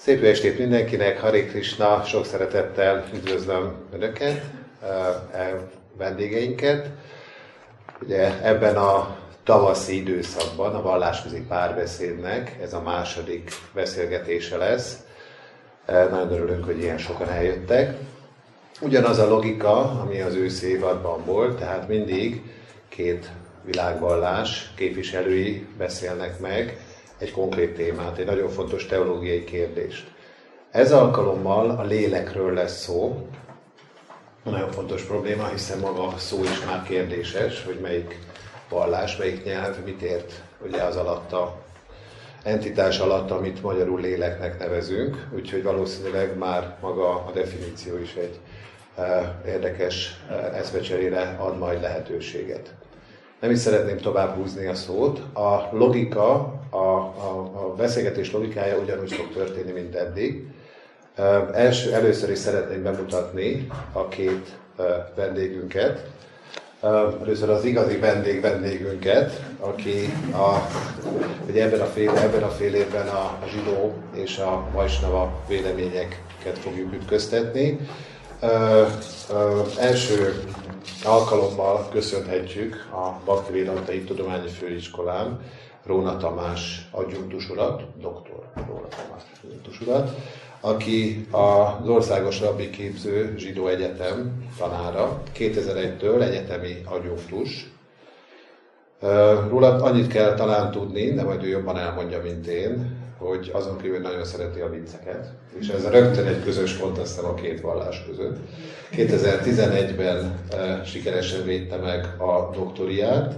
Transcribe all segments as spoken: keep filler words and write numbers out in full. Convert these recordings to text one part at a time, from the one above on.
Szép jó estét mindenkinek, Hare Krishna, sok szeretettel üdvözlöm Önöket, vendégeinket. Ugye ebben a tavaszi időszakban a vallásközi párbeszédnek ez a második beszélgetése lesz. Nagyon örülünk, hogy ilyen sokan eljöttek. Ugyanaz a logika, ami az őszi évadban volt, tehát mindig két világvallás képviselői beszélnek meg egy konkrét témát, egy nagyon fontos teológiai kérdést. Ez alkalommal a lélekről lesz szó. Nagyon fontos probléma, hiszen maga a szó is már kérdéses, hogy melyik vallás, melyik nyelv, mit ért ugye az alatt a entitás alatt, amit magyarul léleknek nevezünk. Úgyhogy valószínűleg már maga a definíció is egy uh, érdekes uh, eszmecserére ad majd lehetőséget. Nem is szeretném tovább húzni a szót. A logika, a, a, a beszélgetés logikája ugyanúgy fog történni, mint eddig. Uh, első, először is szeretném bemutatni a két uh, vendégünket. Uh, először az igazi vendég vendégünket, aki a, ugye ebben, a fél, ebben a fél évben a, a zsidó és a vajsnava véleményeket fogjuk ütköztetni. Uh, uh, első alkalommal köszönhetjük a Bhaktivedanta Hittudományi Főiskolán Róna Tamás adjunktus urat, doktor Róna Tamás adjunktus urat, aki az Országos Rabbi Képző Zsidó Egyetem tanára, kétezer-egytől egyetemi adjunktus. Róla annyit kell talán tudni, de majd ő jobban elmondja, mint én, hogy azon kívül nagyon szereti a vicceket, és ez rögtön egy közös pont, azt hiszem, a két vallás között. kétezer-tizenegyben sikeresen védte meg a doktoriát,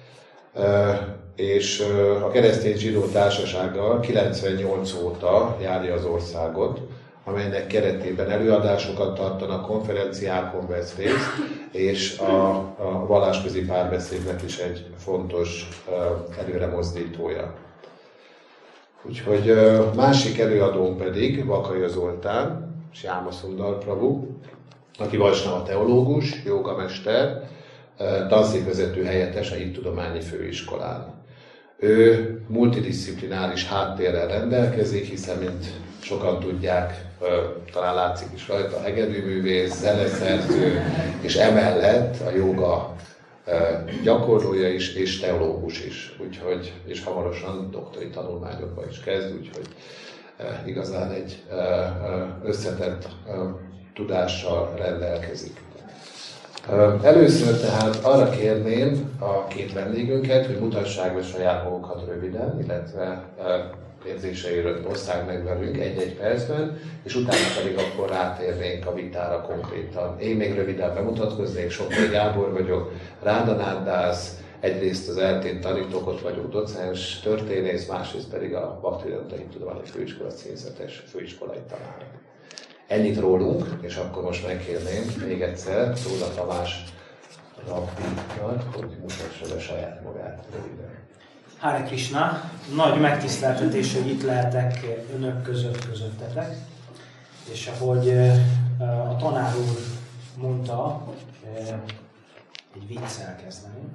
és a Keresztény Zsidó Társasággal kilencvennyolc óta járja az országot, amelynek keretében előadásokat tartanak, konferenciákon vesz részt, és a, a vallásközi párbeszédnek is egy fontos előremozdítója. Úgyhogy másik előadón pedig Vakaja Zoltán, Sjáma Szundar Prabhu, aki vajsnava teológus, jógamester, tanszékvezető helyettes a Hittudományi Főiskolán. Ő multidisziplináris háttérrel rendelkezik, hiszen, mint sokan tudják, talán látszik is rajta, hegedűművész, zeneszerző, és emellett a jóga gyakorlója is, és teológus is. Úgyhogy, és hamarosan doktori tanulmányokba is kezd, úgyhogy igazán egy összetett tudással rendelkezik. Először tehát arra kérném a két vendégünket, hogy mutassák be saját magukat röviden, illetve érzéseiről osszák meg velünk egy-egy percben, és utána pedig akkor rátérnénk a vitára konkrétan. Én még röviden bemutatkoznék, Sokai Gábor vagyok, Ráda Náddász, egyrészt az eltén tanítok, ott vagyok docens, történész, másrészt pedig a Bhaktivedanta Hittudományi Főiskola címzetes főiskolai tanár. Ennyit rólunk, és akkor most megkérném még egyszer Róna Tamás rabbinak, hogy mutassa be saját magát röviden. Hare Krishna, nagy megtiszteltetés, hogy itt lehetek önök között, közöttetek. És ahogy a tanár úr mondta, egy viccel kezdeném.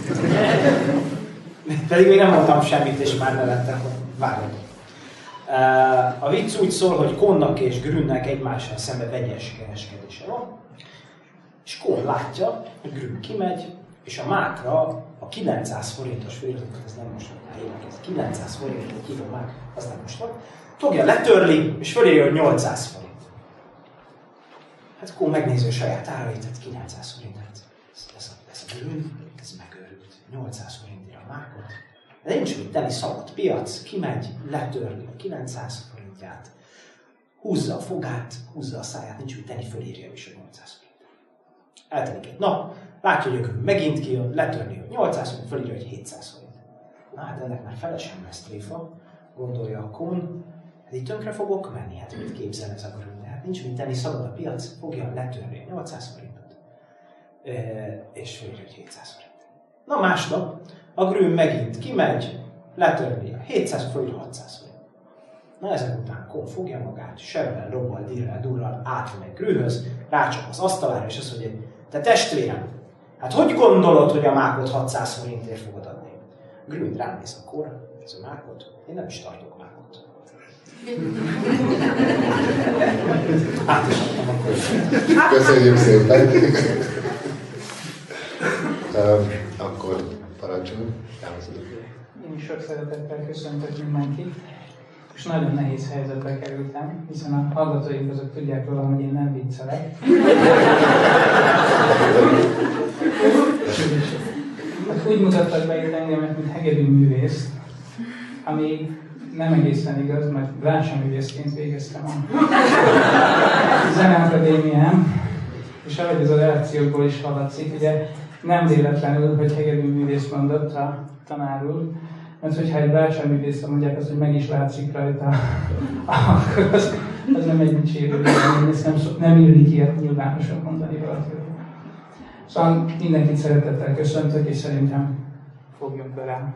Pedig még nem mondtam semmit, és már nevettek, várjatok. A vicc úgy szól, hogy Konnak és Grünnek egymással szembe vegyes kereskedése van. És Kon látja, hogy Grün kimegy, és a Mákra a kilencszáz forintos főiratokat, ez nem most van, ez kilencszáz forintot hívom már, az nem most van, fogja, letörli, és fölírja, hogy nyolcszáz forint. Hát Kon megnézi a saját árait, hát kilencszáz forint, hát ez, ez, a, ez a Grün, ez megőrült, nyolcszáz forintira a Mákot. De nincs mit tenni, szabad piac, kimegy, letörli a kilencszáz forintját, húzza a fogát, húzza a száját, nincs mit tenni, fölírja is a nyolcszáz forint. Eltelik egy nap, látja, hogy ő megint kijön, letörni a nyolcszáz forint, fölírja, hogy hétszáz forint. Na hát ennek már felesem lesz tréfa, gondolja a Kon, hát így tönkre fogok menni, hát mit képzel ez a Grün, hát nincs mit tenni, szabad a piac, fogja letörni a nyolcszáz forintot, és fölírja, hogy hétszáz forint. Na másnap, a Grün megint kimegy, letörni a hétszáz forint, hatszáz forint. Na ezek után Kon fogja magát, sebben, lobbal, dirrel, durral, átmegy Grünhöz, rácsap az asztalára, és azt mondja, te testvérem, hát hogy gondolod, hogy a Mákot hatszáz forintért fogod adni? Grün ránéz a kor, ez a Mákot, én nem is tartok Mákot. Át is adtam akkor. Köszönjük szépen! um, akkor parancsoljuk. Én is sok szeretettel köszöntök mindenkit, és nagyon nehéz helyzetbe kerültem, hiszen a hallgatóink azok tudják róla, hogy én nem viccelek. Hát úgy mutattak be itt engemet, mint hegedű művész, ami nem egészen igaz, mert drásaművészként végeztem a Zeneakadémián, és ahogy ez a reakciókból is hallatszik, ugye nem véletlenül, hogy hegedű művész mondott a tanár úr, mert hogyha egy drásaművészre mondják azt, hogy meg is látszik rajta, akkor az, az nem egy dicsérő, ezt nem, nem illik ilyet nyilvánosan mondani valakiről. Szóval mindenkit szeretettel köszöntök, és szerintem fogjunk be rá.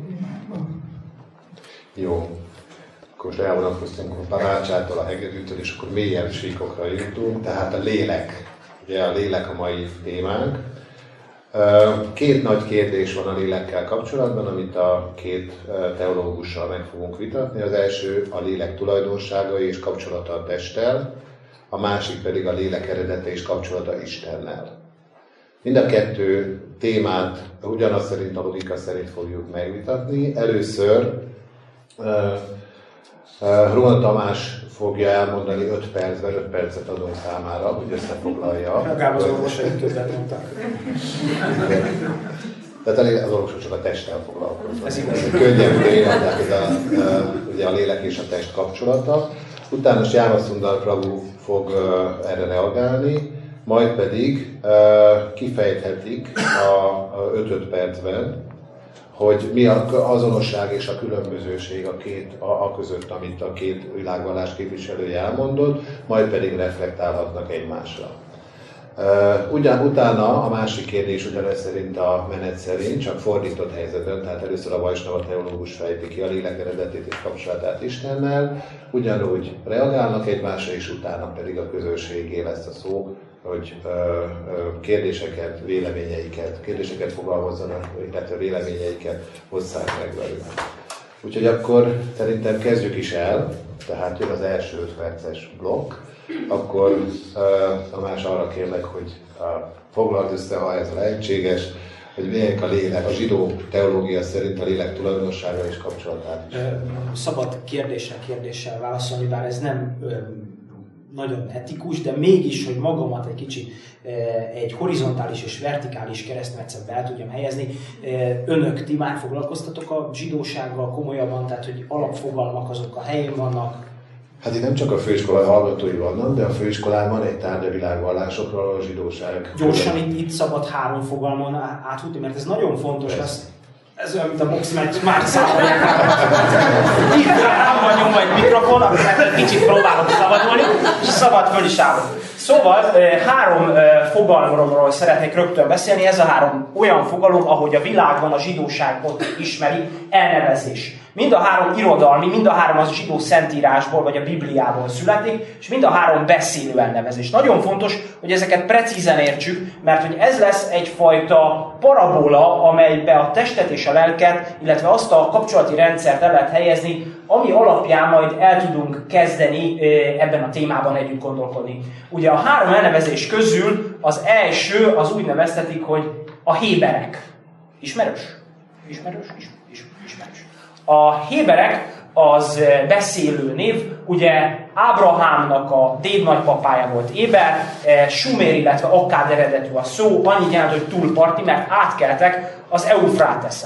Jó. Akkor most elvonatkoztunk a parácsától, a hegedűtől, és akkor mélyebb síkokra jutunk. Tehát a lélek. Ugye a lélek a mai témánk. Két nagy kérdés van a lélekkel kapcsolatban, amit a két teológussal meg fogunk vitatni. Az első a lélek tulajdonságai és kapcsolata a testtel, a másik pedig a lélek eredete és kapcsolata Istennel. Mind a kettő témát ugyanaz szerint, a logika szerint fogjuk megvitatni. Először uh, uh, Róna Tamás fogja elmondani öt percben, öt percet adunk számára, hogy összefoglalja. Legalább az orvosaink többet mondtak. Tehát az orvosok csak a testtel foglalkoznak. Ez igaz. Könnyen téma, tehát ez a, uh, ugye a lélek és a test kapcsolata. Utána Sjámaszundar Prabhu fog uh, erre reagálni, majd pedig uh, kifejthetik a öt-öt percben, hogy mi az azonosság és a különbözőség a, két, a, a között, amit a két világvallás képviselője elmondott, majd pedig reflektálhatnak egymásra. Uh, ugyan utána a másik kérdés ugyanez szerint a menet szerint, csak fordított helyzetben, tehát először a Vajsnava teológus fejti ki a lélek eredetét és kapcsolatát Istennel, ugyanúgy reagálnak egymásra, és utána pedig a közösségé lesz a szó, hogy ö, ö, kérdéseket, véleményeiket, kérdéseket fogalmazzanak, illetve véleményeiket hozzák meg velük. Úgyhogy akkor szerintem kezdjük is el, tehát jön az első öt perces blokk, akkor Tamás arra kérlek, hogy foglald össze, ha ez lehetséges, hogy milyenek a lélek, a zsidó teológia szerint a lélek tulajdonsága és kapcsolatát is. Szabad kérdésre kérdéssel válaszolni, bár ez nem nagyon etikus, de mégis, hogy magamat egy kicsit egy horizontális és vertikális keresztmetszetbe el tudjam helyezni. Önök, ti már foglalkoztatok a zsidósággal komolyabban, tehát hogy alapfogalmak azok a helyén vannak? Hát itt nem csak a főiskolai hallgatói vannak, de a főiskolán van egy tárgya világvallásokról, a zsidóság. Gyorsan itt, itt szabad három fogalmon átfutni, mert ez nagyon fontos. Ez, ez olyan, mint a boxmegy, már számolják át. Itt nem van nyomva egy mikrofon, amit kicsit próbálok szabadulni, és szabad föl is állok. Szóval három fogalomról szeretnék rögtön beszélni. Ez a három olyan fogalom, ahogy a világban a zsidóságot ismeri, elnevezés. Mind a három irodalmi, mind a három az zsidó szentírásból vagy a Bibliából születik, és mind a három beszélő elnevezés. Nagyon fontos, hogy ezeket precízen értsük, mert hogy ez lesz egyfajta parabola, amelybe a testet és a lelket, illetve azt a kapcsolati rendszert el lehet helyezni, ami alapján majd el tudunk kezdeni ebben a témában együtt gondolkodni. Ugye a három elnevezés közül az első, az úgy neveztetik, hogy a héberek. Ismerős? Ismerős? Is, is, ismerős. A héberek az beszélő név, ugye Ábrahámnak a dédnagypapája volt Éber, sumér, illetve akkád eredetű a szó, annyit jelent, hogy túlparti, mert átkeltek az Eufráteszen.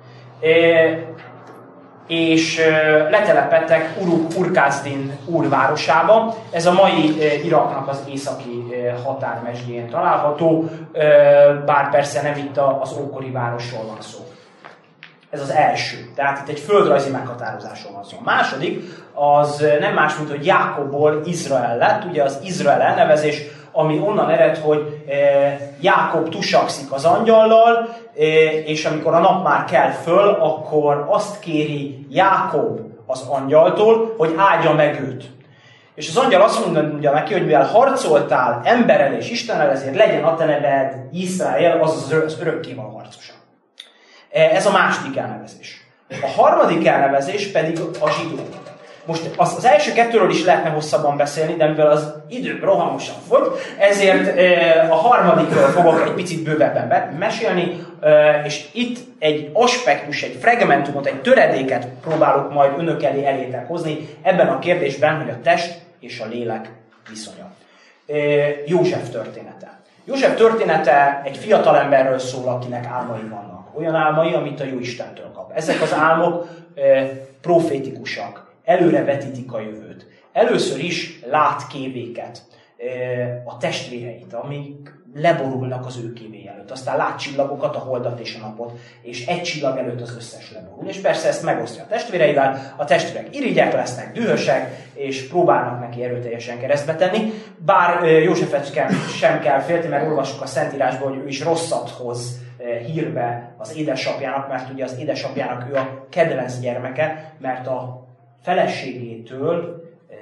És letelepedtek Uruk Urkázdin úrvárosába. Ez a mai Iraknak az északi határmezsdjén található, bár persze nem itt az ókori városról van szó. Ez az első. Tehát itt egy földrajzi meghatározásról van szó. A második az nem más, mint hogy Jákobból Izrael lett. Ugye az Izrael elnevezés, ami onnan ered, hogy Jákob tusakszik az angyallal, és amikor a nap már kell föl, akkor azt kéri Jákob az angyaltól, hogy áldja meg őt. És az angyal azt mondja neki, hogy mivel harcoltál emberrel és Istennel, ezért legyen a te neved Izrael, azaz az örökkévaló harcosa. Ez a második elnevezés. A harmadik elnevezés pedig a zsidó. Most az, az első kettőről is lehetne hosszabban beszélni, de mivel az idő rohamosan fogy, ezért e, a harmadikról fogok egy picit bővebben mesélni, e, és itt egy aspektus, egy fragmentumot, egy töredéket próbálok majd önök elé elétek hozni ebben a kérdésben, hogy a test és a lélek viszonya. E, József története. József története egy fiatalemberről szól, akinek álmai vannak. Olyan álmai, amit a Jóistentől kap. Ezek az álmok e, profétikusak. Előre vetítik a jövőt. Először is lát kévéket, a testvéreit, amik leborulnak az ő kévé előtt. Aztán lát csillagokat, a holdat és a napot, és egy csillag előtt az összes leborul. És persze ezt megosztja a testvéreivel, a testvérek irigyek lesznek, dühösek, és próbálnak neki erőteljesen keresztbe tenni. Bár Józsefet sem kell félteni, mert olvassuk a Szentírásból, hogy ő is rosszat hoz hírbe az édesapjának, mert ugye az édesapjának ő a kedvenc gyermeke, mert a feleségétől,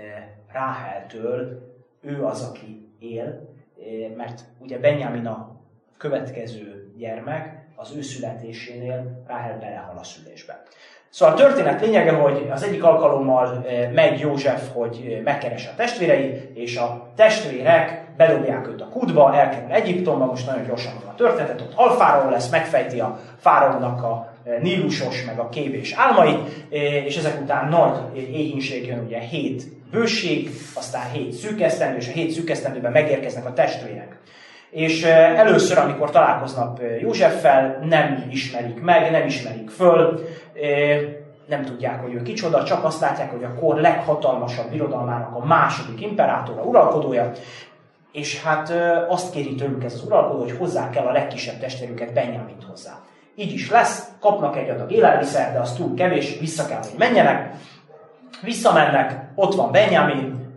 Ráheltől ő az, aki él, mert ugye Benjamin a következő gyermek, az ő születésénél Ráhel belehal a szülésbe. Szóval a történet lényege, hogy az egyik alkalommal megy József, hogy megkeresse a testvéreit, és a testvérek bedobják őt a kútba, elkerül Egyiptomba, most nagyon gyorsan van a történetet, ott alfáraó lesz, megfejti a fáraónak a nílusos, meg a kévés álmait, és ezek után nagy éhínség jön, ugye hét bőség, aztán hét szűkesztendő, és a hét szűkesztendőben megérkeznek a testvérek. És először, amikor találkoznak Józseffel, nem ismerik meg, nem ismerik föl, nem tudják, hogy ő kicsoda, csak azt látják, hogy a kor leghatalmasabb birodalmának a második imperátora, uralkodója, és hát azt kéri tőlük ez az uralkodó, hogy hozzá kell a legkisebb testvérüket, Benjamint hozzá. Így is lesz, kapnak egy adag élelmiszer, de az túl kevés, vissza kell, hogy menjenek. Visszamennek, ott van Benjamin,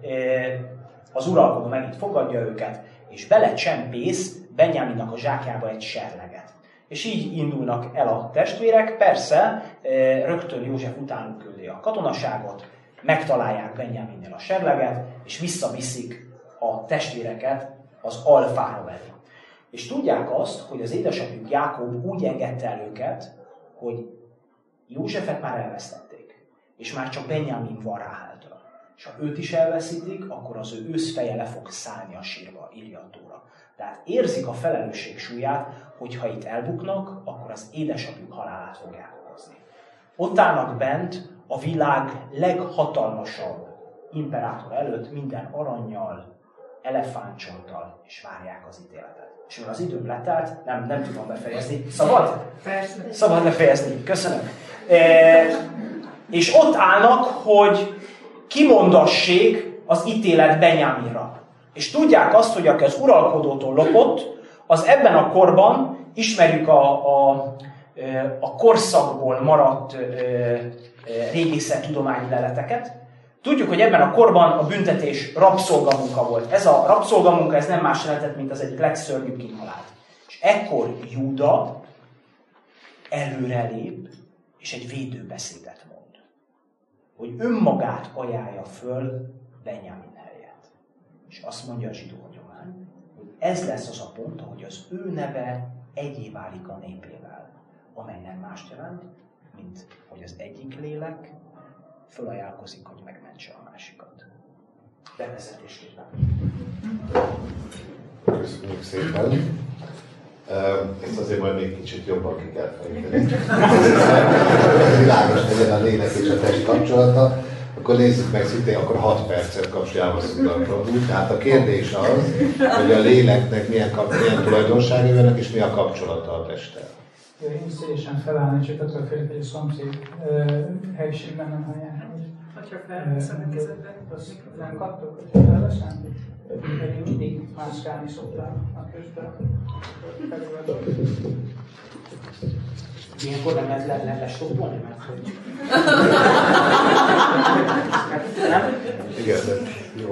az uralkodó megint fogadja őket, és belecsempész Benjaminnak a zsákjába egy serleget. És így indulnak el a testvérek, persze rögtön József utánuk küldi a katonaságot, megtalálják Benjaminnél a serleget, és visszaviszik a testvéreket az alfára elé. És tudják azt, hogy az édesapjuk Jákob úgy engedte el őket, hogy Józsefet már elvesztették, és már csak Benjamin van Ráheltől. És ha őt is elveszítik, akkor az ő őszfeje le fog szállni a sírba, írja a Tóra. Tehát érzik a felelősség súlyát, hogy ha itt elbuknak, akkor az édesapjuk halálát fogják okozni. Ott állnak bent a világ leghatalmasabb imperátor előtt minden arannyal, elefántcsonttal, és várják az ítéletet. És mivel az időm letelt, nem, nem tudom befejezni. Szabad? Persze. Szabad befejezni. Köszönöm. E, és ott állnak, hogy kimondassék az ítélet Benjaminra. És tudják azt, hogy aki az uralkodótól lopott, az ebben a korban, ismerjük a, a, a korszakból maradt régészettudományi leleteket, tudjuk, hogy ebben a korban a büntetés rabszolgamunka volt. Ez a rabszolgamunka, ez nem más jelentett, mint az egyik legszörnyűbb kínhalált. És ekkor Júda előrelép, és egy védőbeszédet mond. Hogy önmagát ajánlja föl Benjamin helyett. És azt mondja a zsidó hagyomány, hogy ez lesz az a pont, ahogy az ő neve egyé válik a népével, amely nem mást jelent, mint hogy az egyik lélek fölajánlkozik, hogy megmentse a másikat. Bevezetésképpen. Köszönjük szépen. Ezt azért majd még kicsit jobban ki kell fejteni. Világos legyen a lélek és a test kapcsolata. Akkor nézzük meg szintén, akkor hat percet kapcsoljuk a úgy. Tehát a kérdés az, hogy a léleknek milyen, kap, milyen tulajdonságai vannak, és mi a kapcsolata a testtel. Ja, én szívesen felállni, csak attól félek, hogy a szomszéd helyiségben nem hallják. Hogyha felveszem a kezedbe. Nem kaptok, hogyha felveszem? Pedig mindig mászkálni szoktam a közben. Ilyenkor nem lehet le, le, lestoppolni, mert hogy... Nem? Igen, de jó.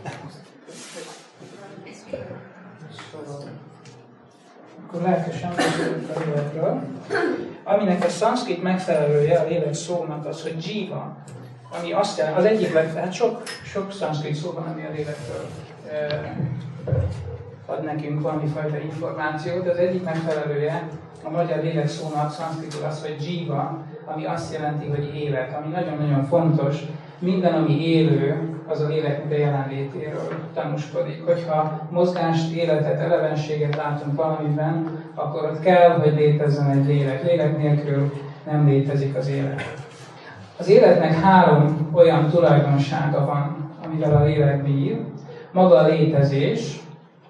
Akkor lelkesen beszélünk a lélekről. Aminek a szanszkrit megfelelője a lélek szónak az, hogy jiva, ami azt jelenti, az egyik legfelelőbb, hát sok, sok szanszkrit szó van, ami a lélekről eh, ad nekünk valami fajta információt, de az egyik megfelelője a magyar lélek szónak szanszkritul az, hogy jiva, ami azt jelenti, hogy élet, ami nagyon-nagyon fontos, minden, ami élő, az a léleknek a jelenlétéről tanúskodik. Hogyha mozgást, életet, elevenséget látunk valamiben, akkor ott kell, hogy létezzen egy lélek. Lélek nélkül nem létezik az élet. Az életnek három olyan tulajdonsága van, amivel a lélek bír. Maga a létezés,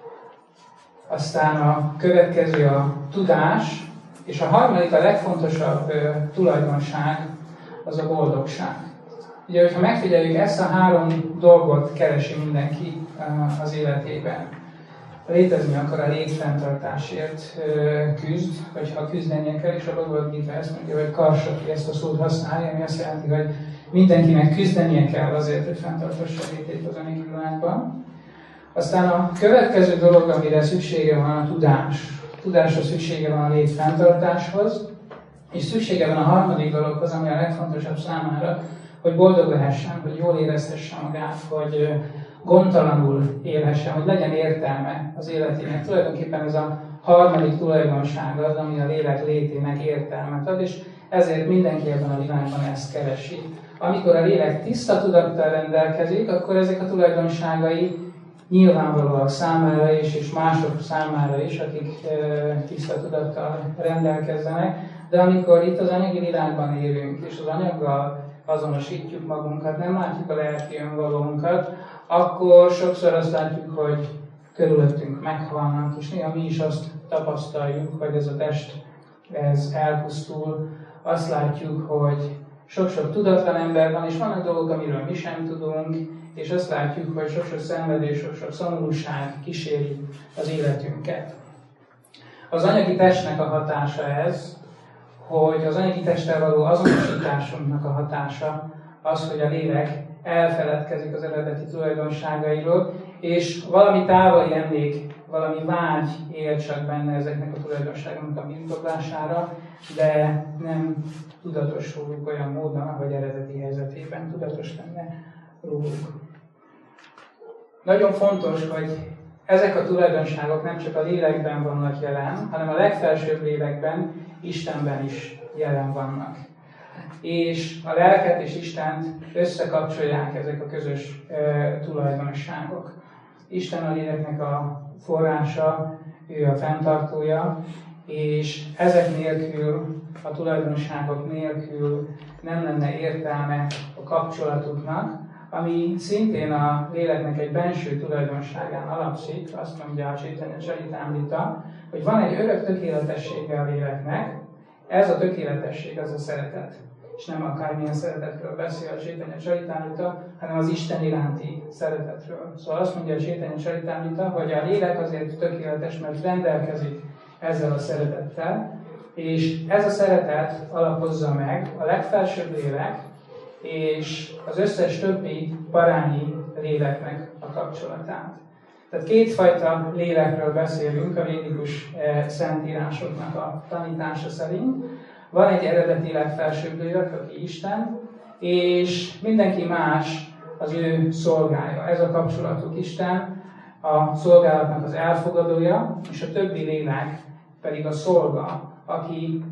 aztán a következő a tudás, és a harmadik, a legfontosabb ö, tulajdonság az a boldogság. Ugye, hogyha megfigyeljük, ezt a három dolgot keresi mindenki ö, az életében. Létezni akar, a létfenntartásért ö, küzd, vagy ha küzdenie kell, és a Bhagavad Gita ezt mondja, hogy karsati ezt a szót használja, ami azt jelenti, hogy mindenkinek küzdenie kell azért, hogy fenntartassa a létét az anyagi világban. Aztán a következő dolog, amire szüksége van, a tudás. Tudásra szüksége van a lét fenntartáshoz, és szüksége van a harmadik dologhoz, ami a legfontosabb számára, hogy boldog lehessen, hogy jól érezhesse magát, hogy gondtalanul élhessen, hogy legyen értelme az életének. Tulajdonképpen ez a harmadik tulajdonság az, ami a lélek létének értelmet ad, és ezért mindenki ebben a világban ezt keresi. Amikor a lélek tiszta tudattal rendelkezik, akkor ezek a tulajdonságai nyilvánvalóak számára is, és mások számára is, akik e, tiszta tudattal rendelkezzenek. De amikor itt az anyagi világban élünk, és az anyaggal azonosítjuk magunkat, nem látjuk a lelki önvalónkat, akkor sokszor azt látjuk, hogy körülöttünk meghalnak, és néha mi is azt tapasztaljuk, hogy ez a test ez elpusztul. Azt látjuk, hogy sok-sok tudatlan ember van, és vannak dolgok, amiről mi sem tudunk, és azt látjuk, hogy sok-sok szenvedés, sok-sok szomorúság kíséri az életünket. Az anyagi testnek a hatása ez, hogy az anyagi testtel való azonosításunknak a hatása az, hogy a lélek elfeledkezik az eredeti tulajdonságairól, és valami távoli emlék, valami vágy él csak benne ezeknek a tulajdonságoknak a birtoklására, de nem tudatosulunk olyan módon, ahogy eredeti helyzetében tudatos lenne róluk. Nagyon fontos, hogy ezek a tulajdonságok nem csak a lélekben vannak jelen, hanem a legfelsőbb lélekben, Istenben is jelen vannak. És a lelket és Istent összekapcsolják ezek a közös e, tulajdonságok. Isten a léleknek a forrása, ő a fenntartója, és ezek nélkül, a tulajdonságok nélkül nem lenne értelme a kapcsolatuknak, ami szintén a léleknek egy benső tulajdonságán alapszik, azt mondja a Chaitanya Charitamrita, hogy van egy örök tökéletessége a léleknek, ez a tökéletesség az a szeretet. És nem akármilyen szeretetről beszél a Chaitanya Charitamrita, hanem az Isten iránti szeretetről. Szóval azt mondja a Chaitanya Charitamrita, hogy a lélek azért tökéletes, mert rendelkezik ezzel a szeretettel, és ez a szeretet alapozza meg a legfelsőbb lélek, és az összes többi parányi léleknek a kapcsolatát. Tehát kétfajta lélekről beszélünk a védikus eh, szentírásoknak a tanítása szerint. Van egy eredeti legfelsőbb lélek, aki Isten, és mindenki más az ő szolgája. Ez a kapcsolatuk Isten, a szolgálatnak az elfogadója, és a többi lélek pedig a szolga, aki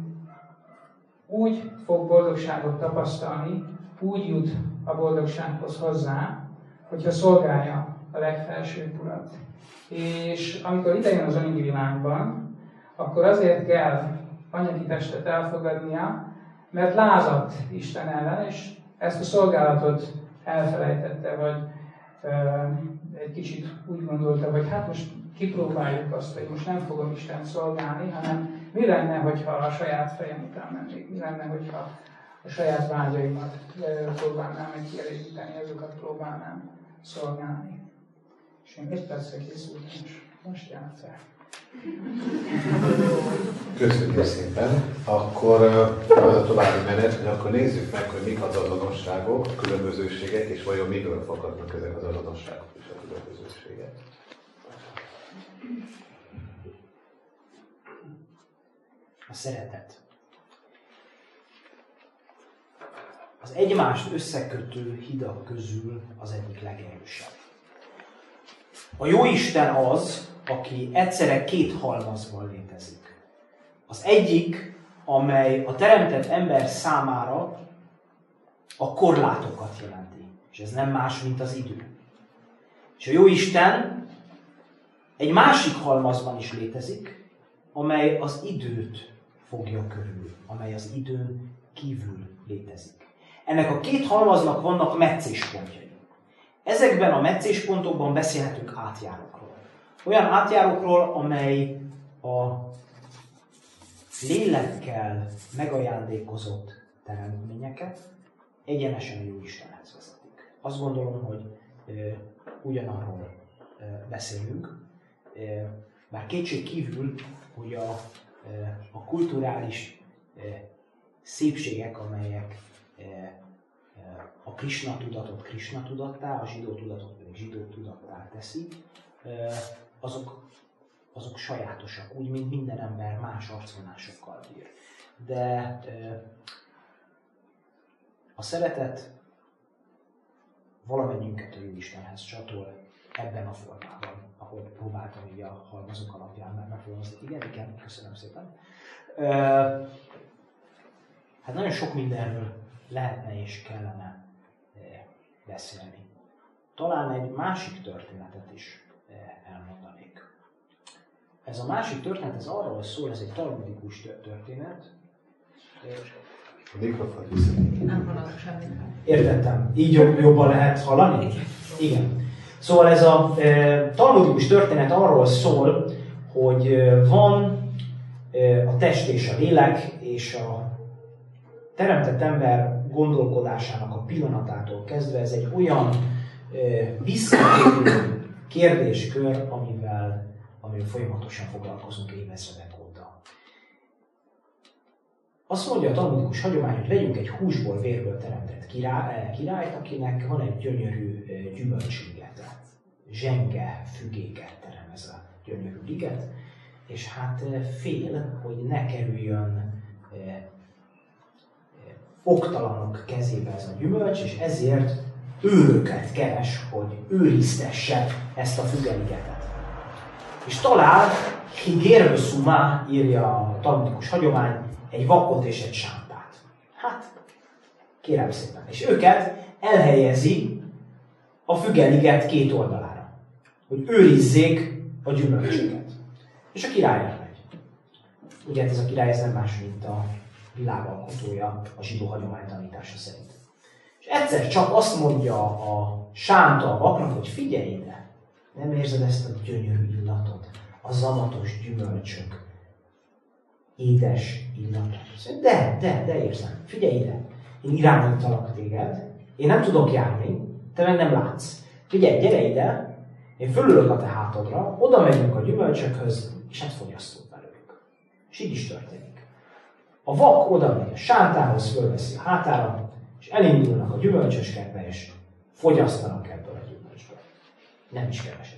úgy fog boldogságot tapasztalni, úgy jut a boldogsághoz hozzá, hogyha szolgálja a legfelsőbb urat. És amikor idejön az anyagi világban, akkor azért kell anyagi testet elfogadnia, mert lázadt Isten ellen, és ezt a szolgálatot elfelejtette, vagy ö, egy kicsit úgy gondolta, hogy hát most kipróbáljuk azt, hogy most nem fogom Istent szolgálni, hanem mi lenne, hogyha a saját fejem után mennék, mi lenne, hogyha a saját vágyaimat próbálnám meg kielégíteni, azokat próbálnám szolgálni. És én egy percre készültem, és most járt el. Köszönjük szépen. Akkor az a további menet, hogy akkor nézzük meg, hogy mik az azonosságok, a különbözőségek, és vajon miből fakadnak ezek az azonosságok és a különbözőségek. A szeretet. Az egymást összekötő hidak közül az egyik legerősebb. A Jóisten az, aki egyszerre két halmazban létezik. Az egyik, amely a teremtett ember számára a korlátokat jelenti. És ez nem más, mint az idő. És a Jóisten egy másik halmazban is létezik, amely az időt fogja körül, amely az időn kívül létezik. Ennek a két halmaznak vannak meccéspontjai. Ezekben a meccéspontokban beszélhetünk átjárókról. Olyan átjárókról, amely a lélekkel megajándékozott teremtményeket egyenesen a Jóistenhez vezetik. Azt gondolom, hogy e, ugyanarról e, beszélünk, e, bár kétség kívül, hogy a, e, a kulturális e, szépségek, amelyek e, e, a Krisna tudatot Krisna tudattá, a zsidó tudatot pedig zsidó tudattá teszi, e, azok, azok sajátosak, úgy, mint minden ember más arcvonásokkal bír. De e, a szeretet valamennyünket a Jóistenhez csatol ebben a formában, ahogy próbáltam így a halmazok alapján megfogalmazni. Igen, igen, köszönöm szépen. Hát nagyon sok mindenről lehetne és kellene beszélni. Talán egy másik történetet is elmondanék. Ez a másik történet, ez arról szól, ez egy talmudikus történet. A mikrofon viszont. Nem hallanak semmit. Értettem. Így jobb, jobban lehet hallani? Igen. Szóval ez a e, talmudikus történet arról szól, hogy e, van e, a test és a lélek, és a teremtett ember gondolkodásának a pillanatától kezdve ez egy olyan e, visszatérő kérdéskör, amivel, amivel folyamatosan foglalkozunk évezredek óta. Azt mondja a talmudikus hagyomány, hogy vegyünk egy húsból, vérből teremtett király, királyt, akinek van egy gyönyörű gyümölcsligete. Zsenge fügéket terem ez a gyönyörű liget, és hát fél, hogy ne kerüljön eh, eh, oktalanok kezébe ez a gyümölcs, és ezért őröket keres, hogy őriztesse ezt a fügeligetet. És talál, Higérő Szumá, írja a talmudikus hagyomány, egy vakot és egy sántát. Hát, kérem szépen. És őket elhelyezi a fügeliget két oldalára, hogy őrizzék a gyümölcsöket. És a király elmegy. Ugye ez a király ez nem más, mint a világalkotója a zsidó hagyomány tanítása szerint. És egyszer csak azt mondja a sánta a vaknak, hogy figyelj ide, nem érzed ezt a gyönyörű illatot, a zamatos gyümölcsök édes illatot. De, de, de érzem. Figyelj ide. Én irányítalak téged. Én nem tudok járni, te meg nem látsz. Figyelj, gyere ide. Én fölülök a te hátadra, oda megyünk a gyümölcsökhöz, és hát fogyasztunk belőlük. És így is történik. A vak oda megy a sántához, fölveszi a hátára, és elindulnak a gyümölcsöskertbe, és fogyasztanak ebből a gyümölcsből. Nem is keveset.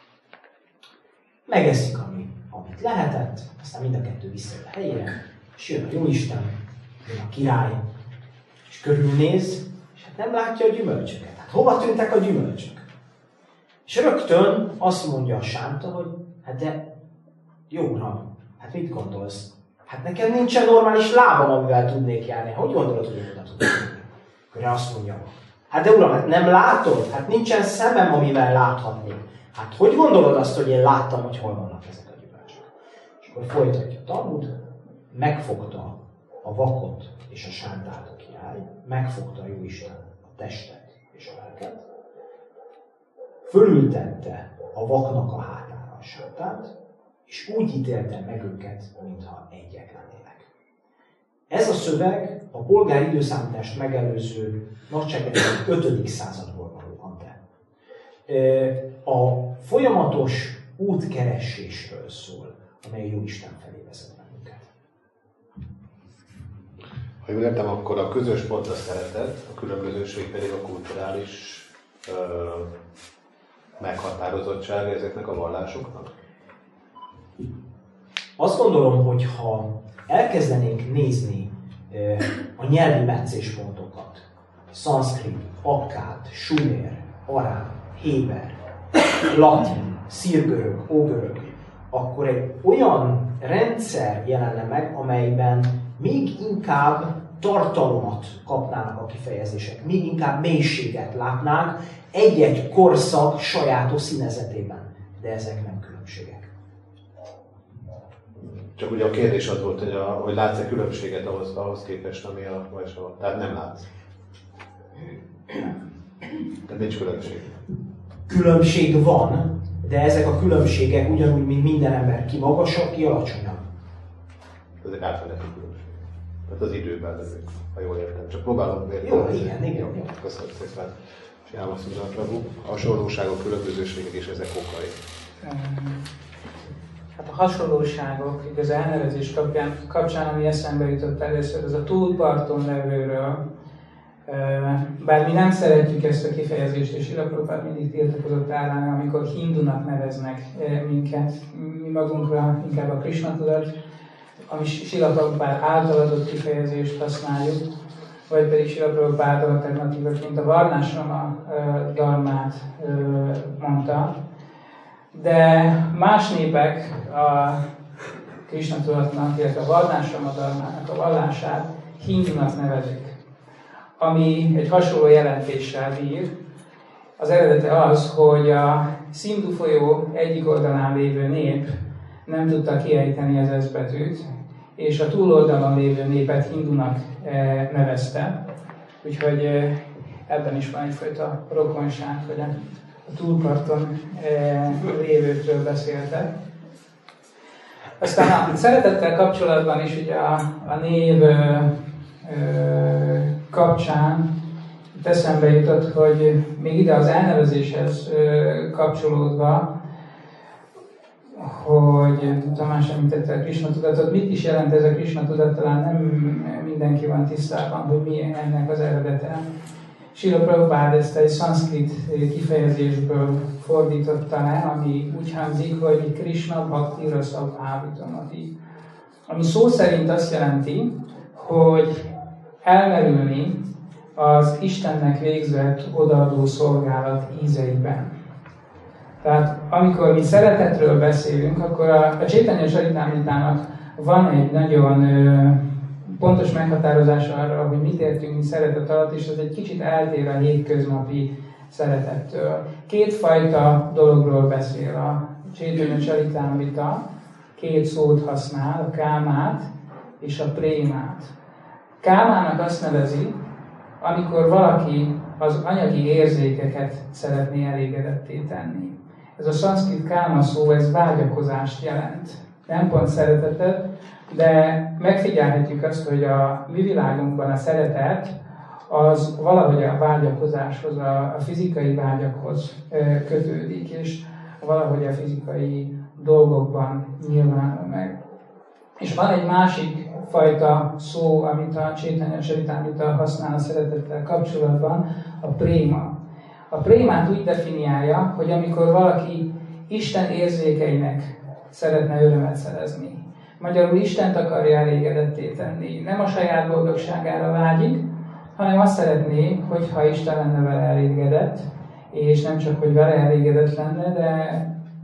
Megeszik, ami, amit lehetett, aztán mind a kettő visszajön a helyére, és jön a Jóisten, jön a király, és körülnéz, és hát nem látja a gyümölcsöket. Hát hova tűntek a gyümölcsök? És rögtön azt mondja a sánta, hogy hát de, jó uram, hát mit gondolsz? Hát nekem nincsen normális lábam, amivel tudnék járni. Hogy gondolod, hogy én oda tudnék járni? Akkor azt mondja, hát de uram, hát nem látod? Hát nincsen szemem, amivel láthatnék. Hát hogy gondolod azt, hogy én láttam, hogy hol vannak ezek a gyümölcsök? És akkor folytatja a Talmud, megfogta a vakot és a sántát a király, megfogta a Jóisten a testet és a lelket, fölültette a vaknak a hátára a sántát, és úgy ítélte meg őket, mintha egyek lennének. Ez a szöveg a polgári időszámítást megelőző nagyságrendileg ötödik századból való ante. A folyamatos útkeresésről szól, amely a Jóisten felé vezet bennünket. Ha jól értem, akkor a közös pont a szeretet, a különbözőség pedig a kulturális ö, meghatározottsága ezeknek a vallásoknak? Azt gondolom, hogy ha elkezdenénk nézni ö, a nyelvi meccéspontokat, szanszkrit, akkád, sumer, arám, héber, latin, szírgörög, ógörög, akkor egy olyan rendszer jelenne meg, amelyben még inkább tartalmat kapnának a kifejezések, mi inkább mélységet látnánk egy-egy korszak sajátos színezetében, de ezek nem különbségek. Csak ugye a kérdés az volt, hogy, a, hogy látsz-e különbséget ahhoz, ahhoz képest, ami a Vajsava. Tehát nem látsz. Tehát nincs különbség. Különbség van, de ezek a különbségek ugyanúgy, mint minden ember, ki magasabb, ki alacsonyabb. Ezek átmeneti különbség. Tehát az időben levők, ha jól értem. Csak próbálom érteni. Jó, igen, igen. igen. Köszönöm szépen. Siámaszúzan Prabhu. Hasonlóságok, különbözőségek és ezek okai. Hát a hasonlóságok, így az elnevezés kapcsán, kapcsán, ami eszembe jutott először, az a túlparton levőről. Bár mi nem szeretjük ezt a kifejezést, és Srila Prabhupád mindig tiltakozott ellene, amikor hindunak neveznek minket, mi magunkra inkább a Krishna tudat, ami Srila Prabhupád által adott kifejezést használjuk, vagy pedig Srila Prabhupád alternatívaként a varnásrama dharmát mondta. De más népek a Krishna tudatnak, illetve a varnásrama dharmának a vallását hindunak nevezik, ami egy hasonló jelentéssel bír. Az eredete az, hogy a Sindhu folyó egyik oldalán lévő nép nem tudta kiejteni az S betűt, és a túloldalon lévő népet hindunak nevezte. Úgyhogy ebben is van egyfajta rokonság, hogy a túlparton lévőkről beszéltek. Aztán a szeretettel kapcsolatban is ugye a, a név kapcsán itt eszembe jutott, hogy még ide az elnevezéshez kapcsolódva, hogy Tamás említette a Krishna tudatot, mit is jelent ez a Krishna tudat, talán nem mindenki van tisztában, hogy mi ennek az eredete. Srila Prabhupád ezt egy szanszkrit kifejezésből fordította le, ami úgy hangzik, hogy Krishna Bhakti Rasa Bhavitamati, ami szó szerint azt jelenti, hogy elmerülni az Istennek végzett odaadó szolgálat ízeiben. Tehát amikor mi szeretetről beszélünk, akkor a, a Chaitanya Charitamritának van egy nagyon ö, pontos meghatározás arra, hogy mit értünk mi szeretet alatt, és ez egy kicsit eltér a hétköznapi szeretettől. Kétfajta dologról beszél a Chaitanya Charitamrita, két szót használ, a kámát és a prémát. Kámának azt nevezi, amikor valaki az anyagi érzékeket szeretné elégedetté tenni. Ez a szanszkrit káma szó, ez vágyakozást jelent. Nem pont szeretetet, de megfigyelhetjük azt, hogy a mi világunkban a szeretet az valahogy a vágyakozáshoz, a fizikai vágyakhoz kötődik, és valahogy a fizikai dolgokban nyilvánul meg. És van egy másik fajta szó, amit a Chaitanya Charitamrita használ a szeretettel kapcsolatban, a préma. A prémát úgy definiálja, hogy amikor valaki Isten érzékeinek szeretne örömet szerezni. Magyarul Istent akarja elégedetté tenni. Nem a saját boldogságára vágyik, hanem azt szeretné, hogyha Isten lenne vele elégedett, és nem csak, hogy vele elégedett lenne, de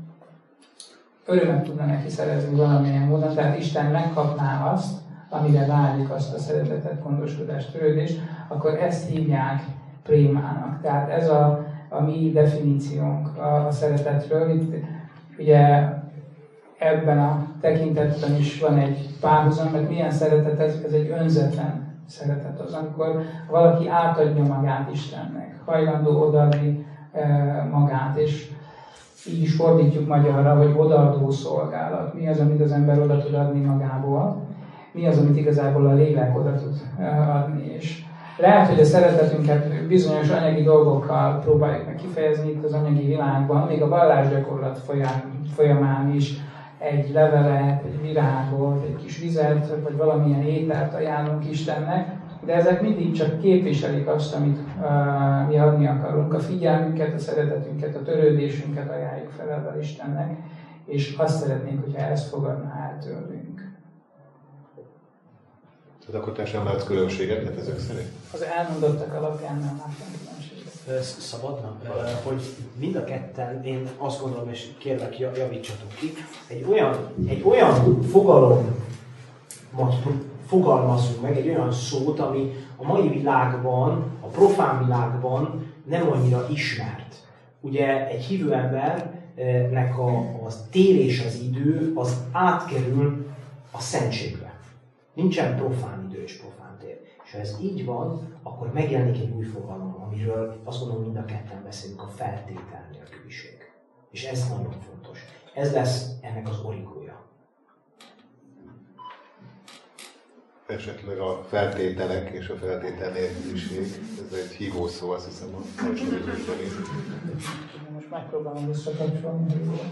örömet tudna neki szerezni valamilyen módon, tehát Isten megkapná azt, amire vágyik, azt a szeretetet, gondoskodást, törődést, akkor ezt hívják prémának. Tehát ez a, a mi definíciónk a, a szeretetről. Itt ugye ebben a tekintetben is van egy párhuzam, mert milyen szeretet ez, ez egy önzetlen szeretet az, amikor valaki átadja magát Istennek, hajlandó odaadni e, magát, és így is fordítjuk magyarra, hogy odaadó szolgálat. Mi az, amit az ember oda tud adni magából, mi az, amit igazából a lélek oda tud adni. És lehet, hogy a szeretetünket bizonyos anyagi dolgokkal próbáljuk meg kifejezni itt az anyagi világban, még a vallásgyakorlat folyamán is egy levelet, egy virágot, egy kis vizet, vagy valamilyen ételt ajánlunk Istennek, de ezek mindig csak képviselik azt, amit uh, mi adni akarunk. A figyelmünket, a szeretetünket, a törődésünket ajánljuk fel ebben Istennek, és azt szeretnénk, hogyha ezt fogadna el tőlünk. Tehát akkor te sem látsz különbséget ezek szerint? Az elmondottak alapján nem láttam különbséget. Szabadna, hogy mind a ketten, én azt gondolom, és kérlek javítsatok ki, egy olyan, egy olyan fogalommat fogalmazunk meg egy olyan szót, ami a mai világban, a profán világban nem annyira ismert. Ugye egy hívő embernek a, a térés az idő, az átkerül a szentségbe. Nincsen profán idő és profán tér. És ha ez így van, akkor megjelenik egy új fogalom, amiről azt gondolom mind a ketten beszélünk, a feltétel nélküliség. És ez nagyon fontos. Ez lesz ennek az origója. Esetleg a feltételek és a feltétel nélküliség, ez egy hívó szó, azt hiszem a hasonlításban is. Most megpróbálom visszakapcsolni.